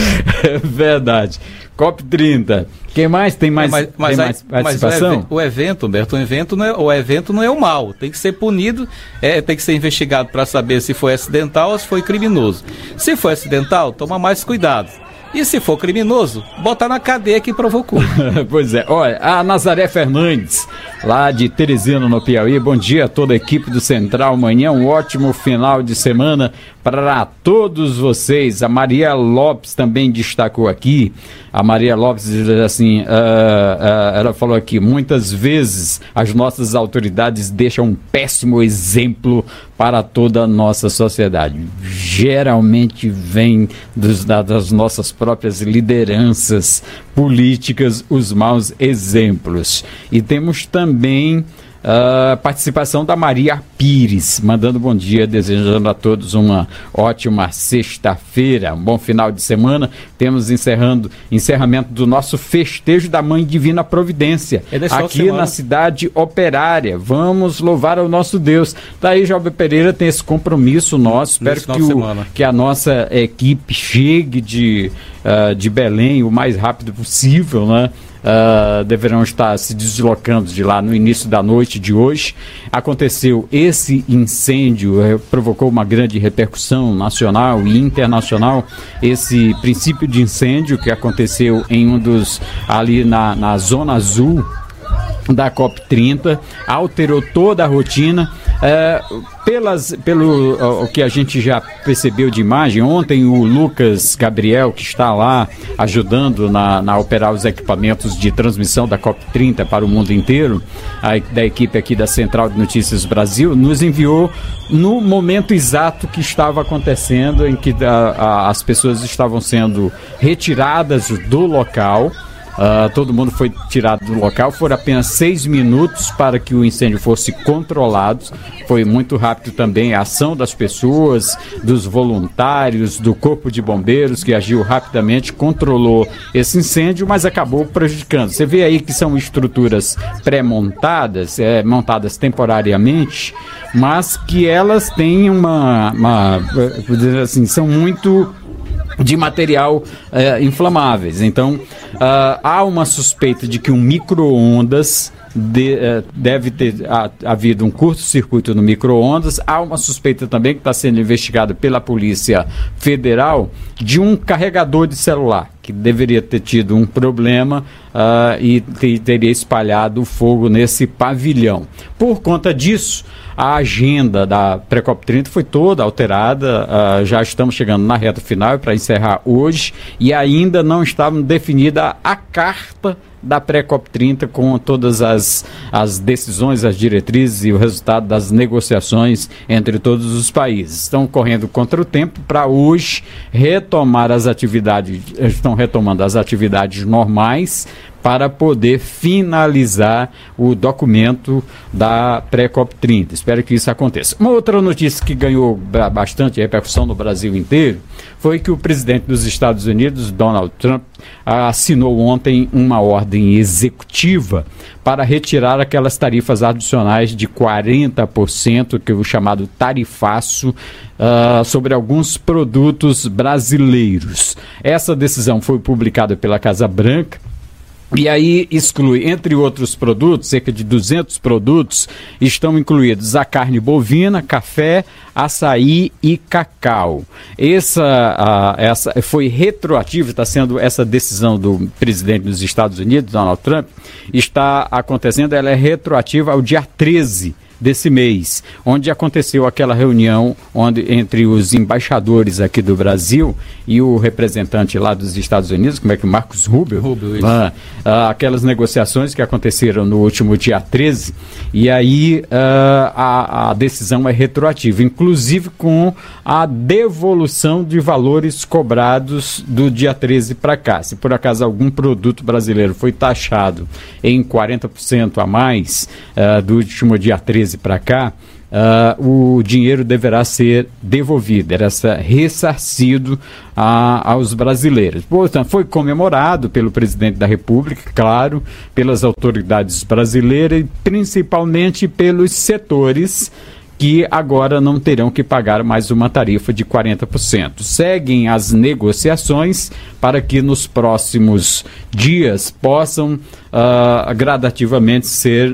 É verdade. COP trinta. Quem mais? Tem mais, é, mas, tem mais aí, participação? Mas o, evento, Humberto, o evento, não é, o evento não é o mal. Tem que ser punido, é, tem que ser investigado para saber se foi acidental ou se foi criminoso. Se for acidental, toma mais cuidado. E se for criminoso, bota na cadeia que provocou. Pois é. Olha, a Nazaré Fernandes, lá de Teresina, no Piauí. Bom dia a toda a equipe do Central Manhã. Um ótimo final de semana para todos vocês. A Maria Lopes também destacou aqui. A Maria Lopes diz assim, uh, uh, ela falou aqui, muitas vezes as nossas autoridades deixam um péssimo exemplo para toda a nossa sociedade. Geralmente vem dos, das nossas próprias lideranças políticas os maus exemplos. E temos também a uh, participação da Maria Pires, mandando bom dia, desejando a todos uma ótima sexta-feira, um bom final de semana. Temos encerrando, encerramento do nosso festejo da Mãe Divina Providência, é aqui na cidade operária. Vamos louvar ao nosso Deus. Daí João Pereira tem esse compromisso nosso. Espero que, o, que a nossa equipe chegue de, uh, de Belém o mais rápido possível, né? Uh, deverão estar se deslocando de lá no início da noite de hoje. Aconteceu esse incêndio, eh, provocou uma grande repercussão nacional e internacional. Esse princípio de incêndio que aconteceu em um dos, ali na, na zona azul da COP trinta, alterou toda a rotina. É, pelas, pelo o, o que a gente já percebeu de imagem, ontem o Lucas Gabriel, que está lá ajudando na, na operar os equipamentos de transmissão da COP trinta para o mundo inteiro, a, da equipe aqui da Central de Notícias Brasil, nos enviou no momento exato que estava acontecendo, em que a, a, as pessoas estavam sendo retiradas do local. Uh, todo mundo foi tirado do local. Foram apenas seis minutos para que o incêndio fosse controlado. Foi muito rápido também a ação das pessoas, dos voluntários, do Corpo de Bombeiros, que agiu rapidamente, controlou esse incêndio, mas acabou prejudicando. Você vê aí que são estruturas pré-montadas, é, montadas temporariamente, mas que elas têm uma, uma vou dizer assim, são muito de material eh, inflamáveis. Então, uh, há uma suspeita de que um micro-ondas de, uh, deve ter uh, havido um curto-circuito no micro-ondas. Há uma suspeita também que está sendo investigada pela Polícia Federal de um carregador de celular que deveria ter tido um problema uh, e te, teria espalhado o fogo nesse pavilhão. Por conta disso, a agenda da pré-COP trinta foi toda alterada, uh, já estamos chegando na reta final para encerrar hoje e ainda não está definida a carta da pré-COP trinta com todas as, as decisões, as diretrizes e o resultado das negociações entre todos os países. Estão correndo contra o tempo para hoje retomar as atividades, estão retomando as atividades normais, para poder finalizar o documento da pré-COP trinta. Espero que isso aconteça. Uma outra notícia que ganhou bastante repercussão no Brasil inteiro foi que o presidente dos Estados Unidos, Donald Trump, assinou ontem uma ordem executiva para retirar aquelas tarifas adicionais de quarenta por cento, que é o chamado tarifaço, uh, sobre alguns produtos brasileiros. Essa decisão foi publicada pela Casa Branca. E aí exclui, entre outros produtos, cerca de duzentos produtos, estão incluídos a carne bovina, café, açaí e cacau. Essa, uh, essa foi retroativa, está sendo essa decisão do presidente dos Estados Unidos, Donald Trump, está acontecendo, ela é retroativa ao dia treze desse mês, onde aconteceu aquela reunião onde, entre os embaixadores aqui do Brasil e o representante lá dos Estados Unidos, como é que Marcos Rubio? Rubio, isso. Ah, ah, aquelas negociações que aconteceram no último dia treze, e aí ah, a, a decisão é retroativa, inclusive com a devolução de valores cobrados do dia treze para cá. Se por acaso algum produto brasileiro foi taxado em quarenta por cento a mais ah, do último dia treze para cá, uh, o dinheiro deverá ser devolvido, era ressarcido a, aos brasileiros. Portanto, foi comemorado pelo presidente da República, claro, pelas autoridades brasileiras e principalmente pelos setores que agora não terão que pagar mais uma tarifa de quarenta por cento. Seguem as negociações para que nos próximos dias possam uh, gradativamente ser uh,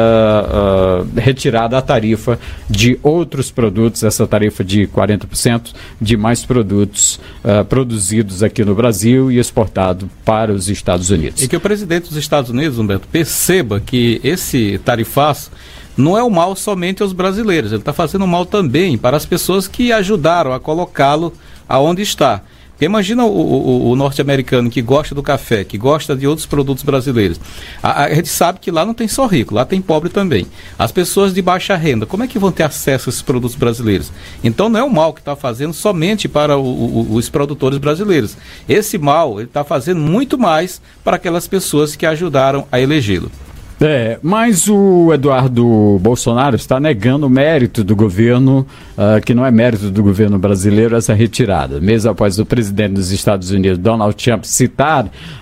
uh, retirada a tarifa de outros produtos, essa tarifa de quarenta por cento de mais produtos uh, produzidos aqui no Brasil e exportados para os Estados Unidos. E que o presidente dos Estados Unidos, Humberto, perceba que esse tarifaço não é o mal somente aos brasileiros, ele está fazendo mal também para as pessoas que ajudaram a colocá-lo aonde está. Porque imagina o, o, o norte-americano que gosta do café, que gosta de outros produtos brasileiros. A, a gente sabe que lá não tem só rico, lá tem pobre também. As pessoas de baixa renda, como é que vão ter acesso a esses produtos brasileiros? Então não é o mal que está fazendo somente para o, o, os produtores brasileiros. Esse mal ele está fazendo muito mais para aquelas pessoas que ajudaram a elegê-lo. É, mas o Eduardo Bolsonaro está negando o mérito do governo, uh, que não é mérito do governo brasileiro, essa retirada. Mesmo após o presidente dos Estados Unidos, Donald Trump, citar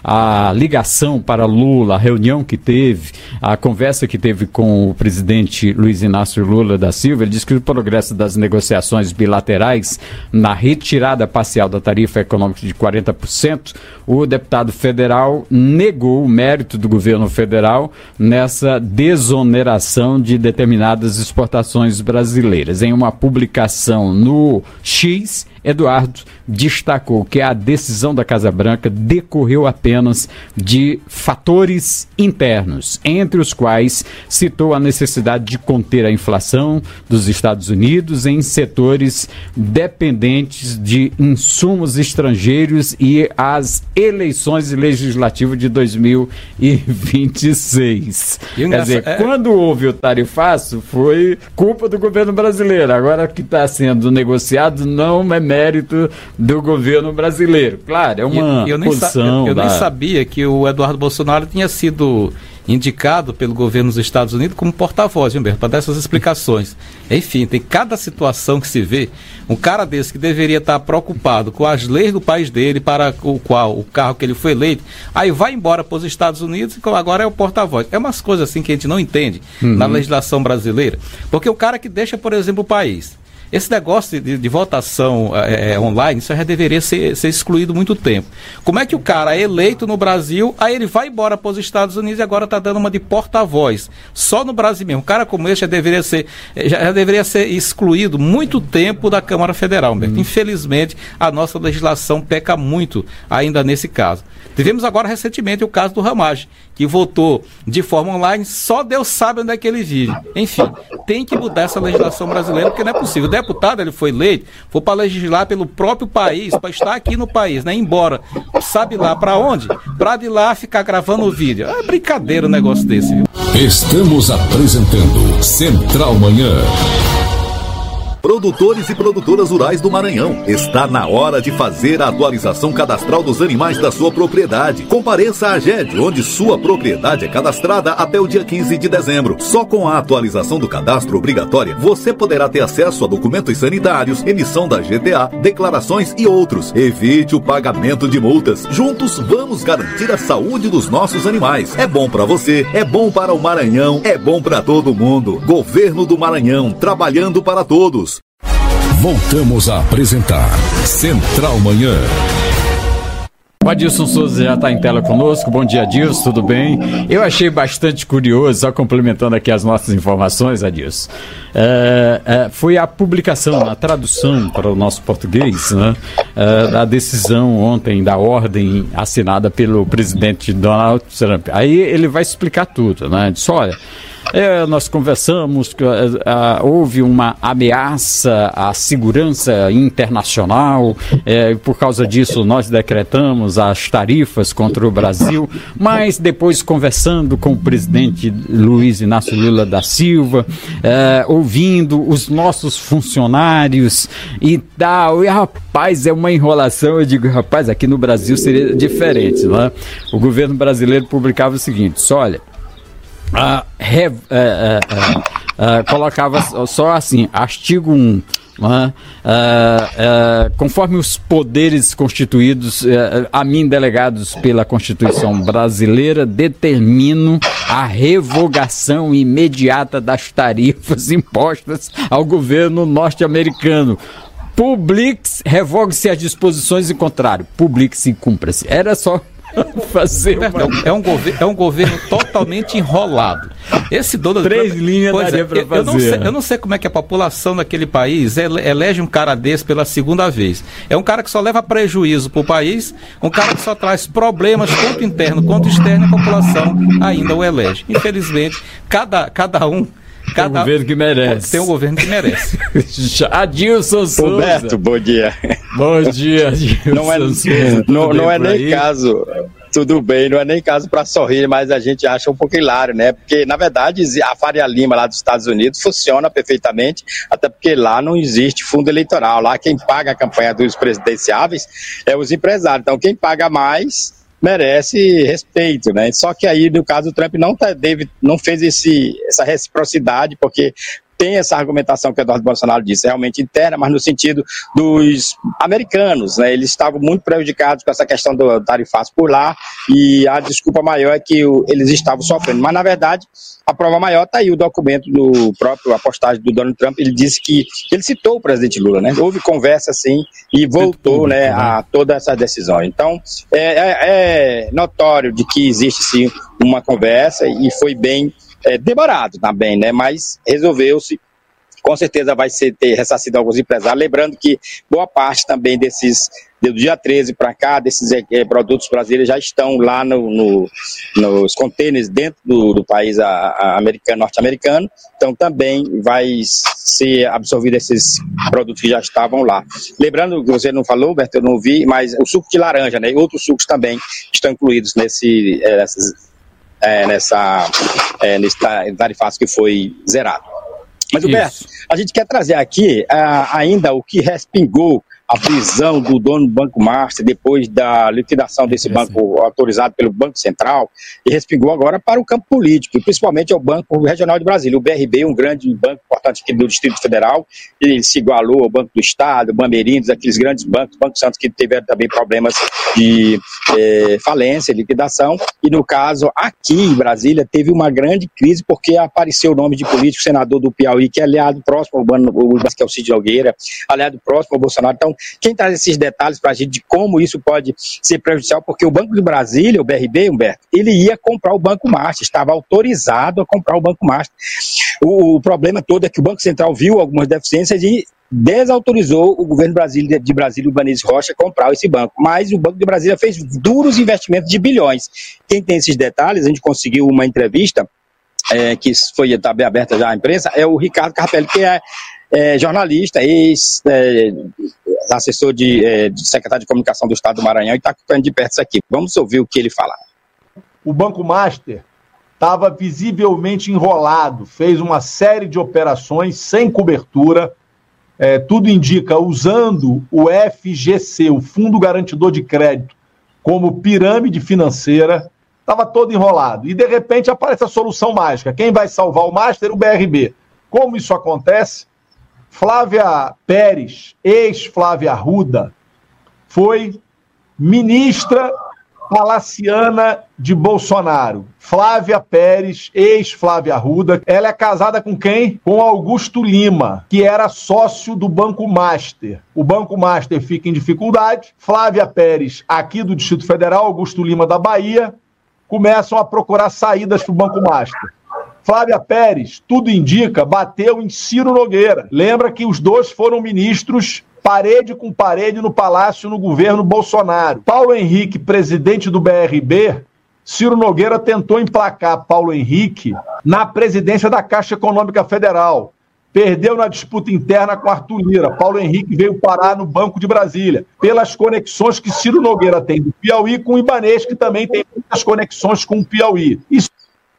a ligação para Lula, a reunião que teve, a conversa que teve com o presidente Luiz Inácio Lula da Silva, ele disse que o progresso das negociações bilaterais na retirada parcial da tarifa econômica de quarenta por cento, o deputado federal negou o mérito do governo federal nessa desoneração de determinadas exportações brasileiras. Em uma publicação no X, Eduardo destacou que a decisão da Casa Branca decorreu apenas de fatores internos, entre os quais citou a necessidade de conter a inflação dos Estados Unidos em setores dependentes de insumos estrangeiros e as eleições legislativas de dois mil e vinte e seis. E Quer dizer, é... quando houve o tarifaço, foi culpa do governo brasileiro. Agora que está sendo negociado não é mérito do governo brasileiro. Claro, é uma eu, eu posição. Nem eu, eu da... nem sabia que o Eduardo Bolsonaro tinha sido indicado pelo governo dos Estados Unidos como porta-voz, Humberto, para dar essas explicações. Enfim, tem cada situação que se vê. Um cara desse que deveria estar preocupado com as leis do país dele, para o qual o carro que ele foi eleito, aí vai embora para os Estados Unidos e agora é o porta-voz. É umas coisas assim que a gente não entende uhum. na legislação brasileira. Porque o cara que deixa, por exemplo, o país... Esse negócio de, de votação é, online, isso já deveria ser, ser excluído há muito tempo. Como é que o cara é eleito no Brasil, aí ele vai embora para os Estados Unidos e agora está dando uma de porta-voz? Só no Brasil mesmo. Um cara como esse já deveria ser, já, já deveria ser excluído muito tempo da Câmara Federal, Humberto. Hum. Infelizmente, a nossa legislação peca muito ainda nesse caso. Tivemos agora recentemente o caso do Ramage, que votou de forma online, só Deus sabe onde é que ele vive. Enfim, tem que mudar essa legislação brasileira, porque não é possível. O deputado, ele foi eleito, foi para legislar pelo próprio país, para estar aqui no país, né? Embora, sabe lá para onde? Para de lá ficar gravando o vídeo. É brincadeira um negócio desse, viu? Estamos apresentando Central Manhã. Produtores e produtoras rurais do Maranhão, está na hora de fazer a atualização cadastral dos animais da sua propriedade. Compareça à AGED, onde sua propriedade é cadastrada até o dia quinze de dezembro. Só com a atualização do cadastro obrigatória, você poderá ter acesso a documentos sanitários, emissão da G T A, declarações e outros. Evite o pagamento de multas. Juntos vamos garantir a saúde dos nossos animais. É bom para você, é bom para o Maranhão, é bom para todo mundo. Governo do Maranhão, trabalhando para todos. Voltamos a apresentar Central Manhã. O Adilson Souza já está em tela conosco. Bom dia, Adilson, tudo bem? Eu achei bastante curioso, só complementando aqui as nossas informações, Adilson. É, é, foi a publicação, a tradução para o nosso português, né, é, da decisão ontem da ordem assinada pelo presidente Donald Trump. Aí ele vai explicar tudo, né? Disse, olha, É, nós conversamos, uh, uh, houve uma ameaça à segurança internacional, é, e por causa disso nós decretamos as tarifas contra o Brasil, mas depois conversando com o presidente Luiz Inácio Lula da Silva, é, ouvindo os nossos funcionários e tal, e rapaz, é uma enrolação. Eu digo, rapaz, aqui no Brasil seria diferente, né? O governo brasileiro publicava o seguinte, olha, Uh, re, uh, uh, uh, uh, colocava só assim, artigo um, uh, uh, uh, conforme os poderes constituídos uh, a mim delegados pela Constituição brasileira, determino a revogação imediata das tarifas impostas ao governo norte-americano. Publique-se, revogue-se as disposições em contrário, publique-se e cumpra-se. Era só fazer uma... é, um governo, é um governo totalmente enrolado. Esse Donald Três Trump, linhas daria é, para eu, fazer. Eu não, sei, eu não sei como é que a população daquele país elege um cara desse pela segunda vez. É um cara que só leva prejuízo para o país, um cara que só traz problemas tanto interno quanto externo, a população ainda o elege. Infelizmente, cada, cada um Cada... Tem um governo que merece. Tem um governo que merece. Adilson Souza. Roberto, bom dia. Bom dia, Adilson não é, Souza. Não, não é nem aí? caso, tudo bem, não é nem caso para sorrir, mas a gente acha um pouco hilário, né? Porque, na verdade, a Faria Lima lá dos Estados Unidos funciona perfeitamente, até porque lá não existe fundo eleitoral. Lá quem paga a campanha dos presidenciáveis é os empresários. Então, quem paga mais merece respeito, né? Só que aí, no caso, o Trump não, tá, David, não fez esse, essa reciprocidade, porque tem essa argumentação que o Eduardo Bolsonaro disse, realmente interna, mas no sentido dos americanos, né? Eles estavam muito prejudicados com essa questão do tarifaço por lá, e a desculpa maior é que o, eles estavam sofrendo. Mas, na verdade, a prova maior está aí o documento do próprio, a postagem do Donald Trump. Ele disse que, ele citou o presidente Lula, né? Houve conversa, sim, e voltou, né, a toda essa decisão. Então, é, é, é notório de que existe, sim, uma conversa, e foi bem É, demorado também, né? Mas resolveu-se. Com certeza vai ser ter ressarcido alguns empresários. Lembrando que boa parte também desses, do dia treze para cá, desses é, produtos brasileiros já estão lá no, no, nos containers dentro do, do país a, a americano, norte-americano. Então também vai ser absorvido esses produtos que já estavam lá. Lembrando que você não falou, Berto, eu não vi, mas o suco de laranja, né? E outros sucos também estão incluídos nesse, é, nessas, É, nessa, é, nesse tarifaço que foi zerado. Mas, Roberto, a gente quer trazer aqui uh, ainda o que respingou a prisão do dono do Banco Master depois da liquidação desse banco autorizado pelo Banco Central, e respingou agora para o campo político, e principalmente ao Banco Regional de Brasília, o B R B, um grande banco importante aqui do Distrito Federal. Ele se igualou ao Banco do Estado, Bameirindos, aqueles grandes bancos, Banco Santos, que tiveram também problemas de eh, falência, liquidação, e no caso aqui em Brasília teve uma grande crise porque apareceu o nome de político, senador do Piauí, que é aliado próximo ao Banco, que é o Cid Nogueira, aliado próximo ao Bolsonaro. Então, quem traz esses detalhes para a gente de como isso pode ser prejudicial, porque o Banco de Brasília, o B R B, Humberto, ele ia comprar o Banco Master, estava autorizado a comprar o Banco Master. O, o problema todo é que o Banco Central viu algumas deficiências e desautorizou o governo Brasília, de Brasília, o Ibanez Rocha, comprar esse banco. Mas o Banco de Brasília fez duros investimentos de bilhões. Quem tem esses detalhes, a gente conseguiu uma entrevista, é, que foi tá bem aberta já à imprensa, é o Ricardo Carpelli, que é É, jornalista, ex-assessor é, de, é, de secretário de comunicação do Estado do Maranhão, e está acompanhando de perto isso aqui. Vamos ouvir o que ele fala. O Banco Master estava visivelmente enrolado, fez uma série de operações sem cobertura, é, tudo indica, usando o F G C, o Fundo Garantidor de Crédito, como pirâmide financeira, estava todo enrolado. E, de repente, aparece a solução mágica. Quem vai salvar o Master? O B R B. Como isso acontece? Flávia Pérez, ex-Flávia Arruda, foi ministra palaciana de Bolsonaro. Flávia Pérez, ex-Flávia Arruda, ela é casada com quem? Com Augusto Lima, que era sócio do Banco Master. O Banco Master fica em dificuldade, Flávia Pérez, aqui do Distrito Federal, Augusto Lima da Bahia, começam a procurar saídas para o Banco Master. Flávia Pérez, tudo indica, bateu em Ciro Nogueira. Lembra que os dois foram ministros parede com parede no Palácio no governo Bolsonaro. Paulo Henrique, presidente do B R B, Ciro Nogueira tentou emplacar Paulo Henrique na presidência da Caixa Econômica Federal. Perdeu na disputa interna com Arthur Lira. Paulo Henrique veio parar no Banco de Brasília, pelas conexões que Ciro Nogueira tem do Piauí com o Ibanez, que também tem muitas conexões com o Piauí. Isso.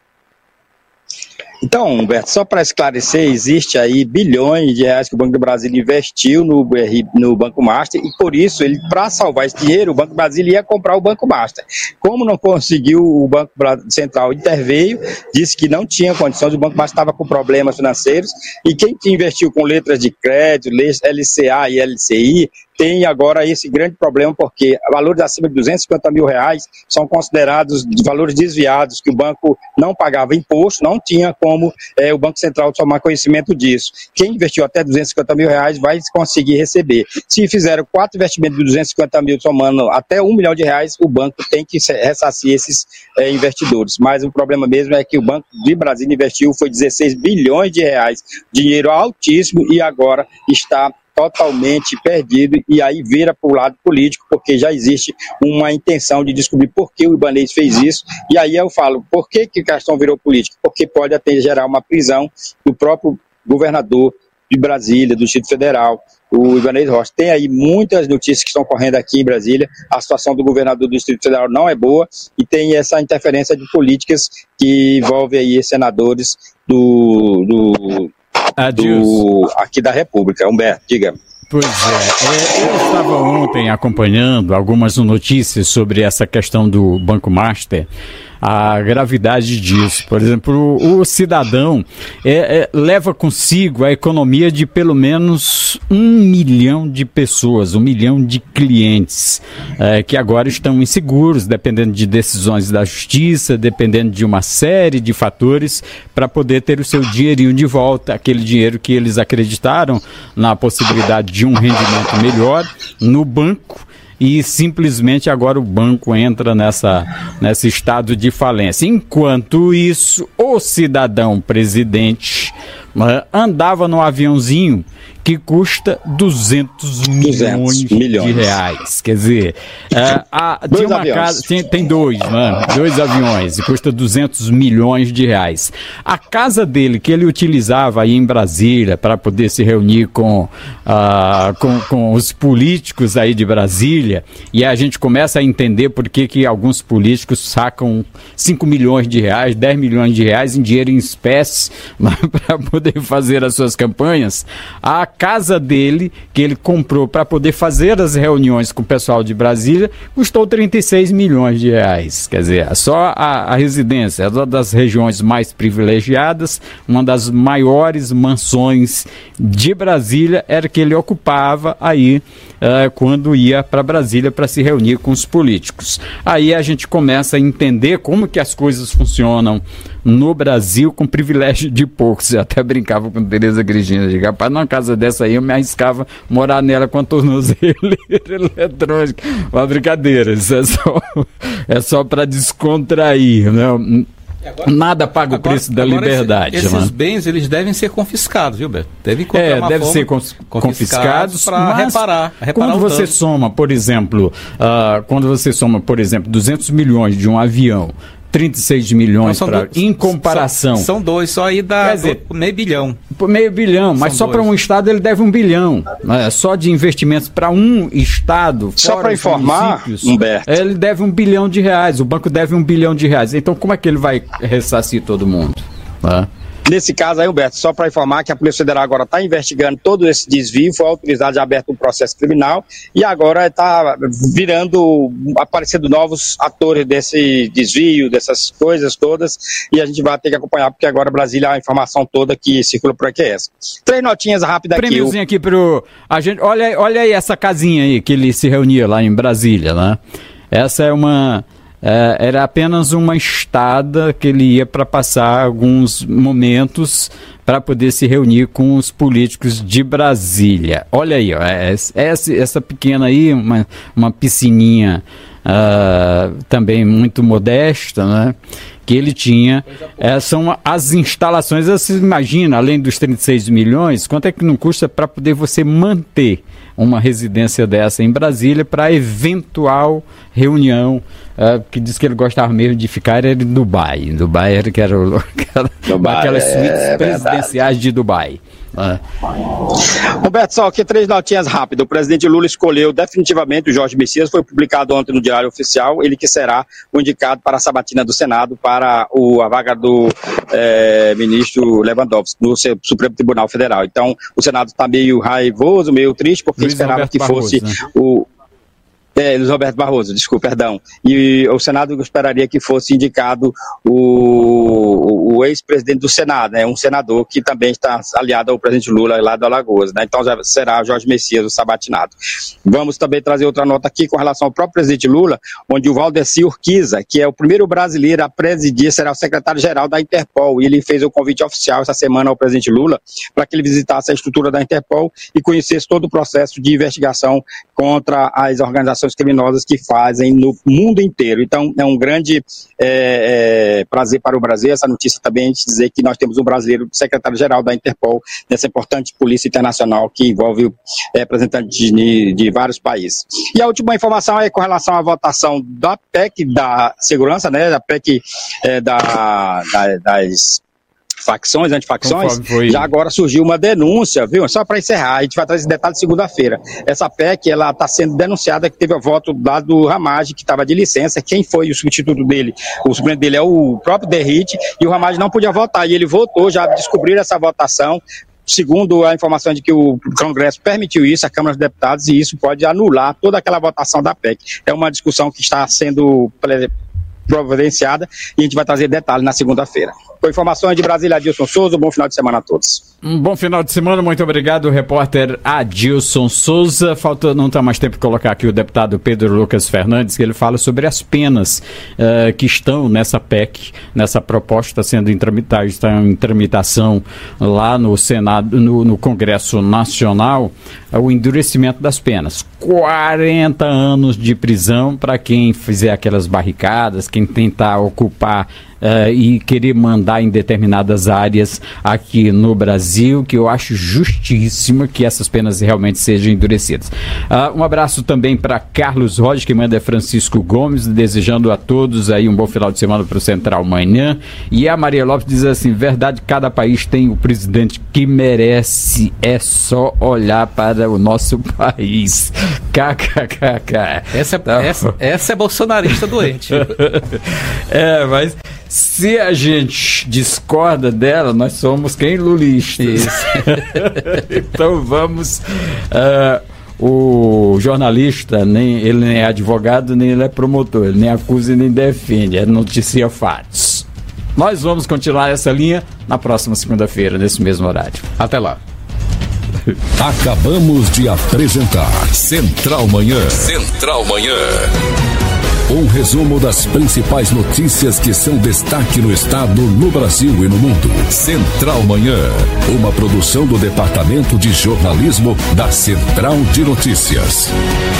Então, Humberto, só para esclarecer, existe aí bilhões de reais que o Banco do Brasil investiu no, no Banco Master e, por isso, ele, para salvar esse dinheiro, o Banco do Brasil ia comprar o Banco Master. Como não conseguiu, o Banco Central interveio, disse que não tinha condições, o Banco Master estava com problemas financeiros e quem investiu com letras de crédito, L C A e L C I, tem agora esse grande problema, porque valores acima de duzentos e cinquenta mil reais são considerados de valores desviados, que o banco não pagava imposto, não tinha como é, o Banco Central tomar conhecimento disso. Quem investiu até duzentos e cinquenta mil reais vai conseguir receber. Se fizeram quatro investimentos de duzentos e cinquenta mil, somando até um milhão de reais, o banco tem que ressarcir esses é, investidores. Mas o problema mesmo é que o Banco de Brasília investiu, foi dezesseis bilhões de reais, dinheiro altíssimo, e agora está totalmente perdido, e aí vira para o lado político, porque já existe uma intenção de descobrir por que o Ibanez fez isso, e aí eu falo, por que que Caston virou político? Porque pode até gerar uma prisão do próprio governador de Brasília, do Distrito Federal, o Ibanez Rocha. Tem aí muitas notícias que estão correndo aqui em Brasília, a situação do governador do Distrito Federal não é boa, e tem essa interferência de políticas que envolve aí senadores do... do Do, aqui da República. Humberto, diga. Pois é, eu estava ontem acompanhando algumas notícias sobre essa questão do Banco Master, a gravidade disso. Por exemplo, o, o cidadão é, é, leva consigo a economia de pelo menos um milhão de pessoas, um milhão de clientes é, que agora estão inseguros, dependendo de decisões da justiça, dependendo de uma série de fatores, para poder ter o seu dinheirinho de volta, aquele dinheiro que eles acreditaram na possibilidade de um rendimento melhor no banco, e simplesmente agora o banco entra nessa, nesse estado de falência. Enquanto isso, o cidadão presidente uh, andava no aviãozinho que custa duzentos milhões de reais. Quer dizer, uh, a, tinha uma casa, tem, tem dois, mano, dois aviões, e custa duzentos milhões de reais. A casa dele, que ele utilizava aí em Brasília para poder se reunir com, uh, com, com os políticos aí de Brasília, e a gente começa a entender por que que alguns políticos sacam cinco milhões de reais, dez milhões de reais em dinheiro em espécie para poder fazer as suas campanhas. A casa dele, que ele comprou para poder fazer as reuniões com o pessoal de Brasília, custou trinta e seis milhões de reais. Quer dizer, só a, a residência, é uma das regiões mais privilegiadas, uma das maiores mansões de Brasília, era que ele ocupava aí uh, quando ia para Brasília para se reunir com os políticos. Aí a gente começa a entender como que as coisas funcionam no Brasil com privilégio de poucos. Eu até brincava com Tereza Cristina, de rapaz, numa casa dessa aí eu me arriscava morar nela com a tornozeleira eletrônica. Uma brincadeira, isso é só, é só para descontrair, né? Agora, Nada paga agora, o preço da liberdade. Esse, esses mano. bens, eles devem ser confiscados, viu, Beto? Devem é, deve ser confiscados para reparar, reparar. Quando você dano. soma, por exemplo, uh, quando você soma, por exemplo, duzentos milhões de um avião, trinta e seis milhões pra, dois, em comparação. São, são dois, só aí dá Quer dizer, meio bilhão. Meio bilhão, mas são só para um estado ele deve um bilhão. Né? Só de investimentos para um estado. Só para informar, Humberto. Ele deve um bilhão de reais. O banco deve um bilhão de reais. Então como é que ele vai ressarcir todo mundo? Né? Nesse caso aí, Humberto, só para informar que a Polícia Federal agora está investigando todo esse desvio, foi autorizado já aberto um processo criminal e agora está virando, aparecendo novos atores desse desvio, dessas coisas todas, e a gente vai ter que acompanhar, porque agora Brasília, a informação toda que circula por aqui é essa. Três notinhas rápidas aqui. Prêmiozinho aqui pro... A gente, olha, olha aí essa casinha aí que ele se reunia lá em Brasília, né? Essa é uma... É, era apenas uma estada que ele ia para passar alguns momentos para poder se reunir com os políticos de Brasília. Olha aí, ó, essa, essa pequena aí, uma, uma piscininha uh, também muito modesta, né? Que ele tinha, é, são as instalações. Você imagina, além dos trinta e seis milhões, quanto é que não custa para poder você manter uma residência dessa em Brasília para eventual reunião, uh, que diz que ele gostava mesmo de ficar era em Dubai. Em Dubai era que era, o, que era Dubai, aquelas é, suítes é presidenciais de Dubai. Ah. Roberto, só aqui três notinhas rápidas. O presidente Lula escolheu definitivamente o Jorge Messias, foi publicado ontem no Diário Oficial, ele que será o indicado para a sabatina do Senado para o, a vaga do é, ministro Lewandowski no Supremo Tribunal Federal. Então, o Senado está meio raivoso, meio triste, porque Luiz esperava Roberto que fosse Barroso, né? o... É, Luiz Roberto Barroso, desculpa, perdão. E o Senado esperaria que fosse indicado o, o ex-presidente do Senado, né, um senador que também está aliado ao presidente Lula lá do Alagoas, né, então já será Jorge Messias o sabatinado. Vamos também trazer outra nota aqui com relação ao próprio presidente Lula, onde o Valdeci Urquiza, que é o primeiro brasileiro a presidir, será o secretário-geral da Interpol, e ele fez o convite oficial essa semana ao presidente Lula para que ele visitasse a estrutura da Interpol e conhecesse todo o processo de investigação contra as organizações criminosas que fazem no mundo inteiro. Então, é um grande é, é, prazer para o Brasil, essa notícia também, de dizer que nós temos um brasileiro secretário-geral da Interpol, nessa importante polícia internacional que envolve é, representantes de, de vários países. E a última informação é com relação à votação da P E C da segurança, né, da P E C é, da, da, das facções, antifacções, já agora surgiu uma denúncia, viu? Só para encerrar, a gente vai trazer esse detalhe segunda-feira. Essa P E C, ela está sendo denunciada que teve o voto lá do Ramage, que estava de licença. Quem foi o substituto dele? O suplente dele é o próprio Derrite, e o Ramage não podia votar, e ele votou, já descobriram essa votação, segundo a informação de que o Congresso permitiu isso, a Câmara dos Deputados, e isso pode anular toda aquela votação da P E C. É uma discussão que está sendo providenciada e a gente vai trazer detalhes na segunda-feira. Com informações de Brasília, Adilson Souza, um bom final de semana a todos. Um bom final de semana, muito obrigado, repórter Adilson Souza. Falta, não está mais tempo de colocar aqui o deputado Pedro Lucas Fernandes, que ele fala sobre as penas uh, que estão nessa P E C, nessa proposta sendo em tramitação, está em tramitação lá no Senado, no, no Congresso Nacional, uh, o endurecimento das penas. quarenta anos de prisão para quem fizer aquelas barricadas, quem tentar ocupar Uh, e querer mandar em determinadas áreas aqui no Brasil, que eu acho justíssimo que essas penas realmente sejam endurecidas. Uh, um abraço também para Carlos Roger, que manda Francisco Gomes, desejando a todos aí um bom final de semana para o Central Manhã. E a Maria Lopes diz assim: verdade, cada país tem o presidente que merece, é só olhar para o nosso país. Kkkk. Essa, tá. essa, essa é bolsonarista doente. É, mas se a gente discorda dela, nós somos quem? Lulistas. Então vamos... Uh, o jornalista, nem, ele nem é advogado, nem ele é promotor, ele nem acusa e nem defende, é noticia fatos. Nós vamos continuar essa linha na próxima segunda-feira, nesse mesmo horário. Até lá. Acabamos de apresentar Central Manhã. Central Manhã. Um resumo das principais notícias que são destaque no estado, no Brasil e no mundo. Central Manhã, uma produção do Departamento de Jornalismo da Central de Notícias.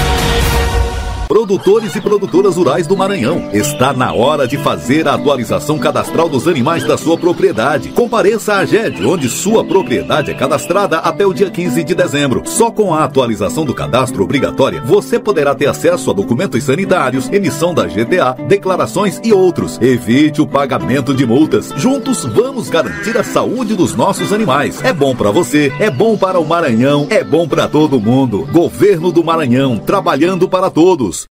Produtores e produtoras rurais do Maranhão, está na hora de fazer a atualização cadastral dos animais da sua propriedade. Compareça à AGED, onde sua propriedade é cadastrada até o dia quinze de dezembro. Só com a atualização do cadastro obrigatória, você poderá ter acesso a documentos sanitários, emissão da G T A, declarações e outros. Evite o pagamento de multas. Juntos vamos garantir a saúde dos nossos animais. É bom para você, é bom para o Maranhão, é bom para todo mundo. Governo do Maranhão, trabalhando para todos.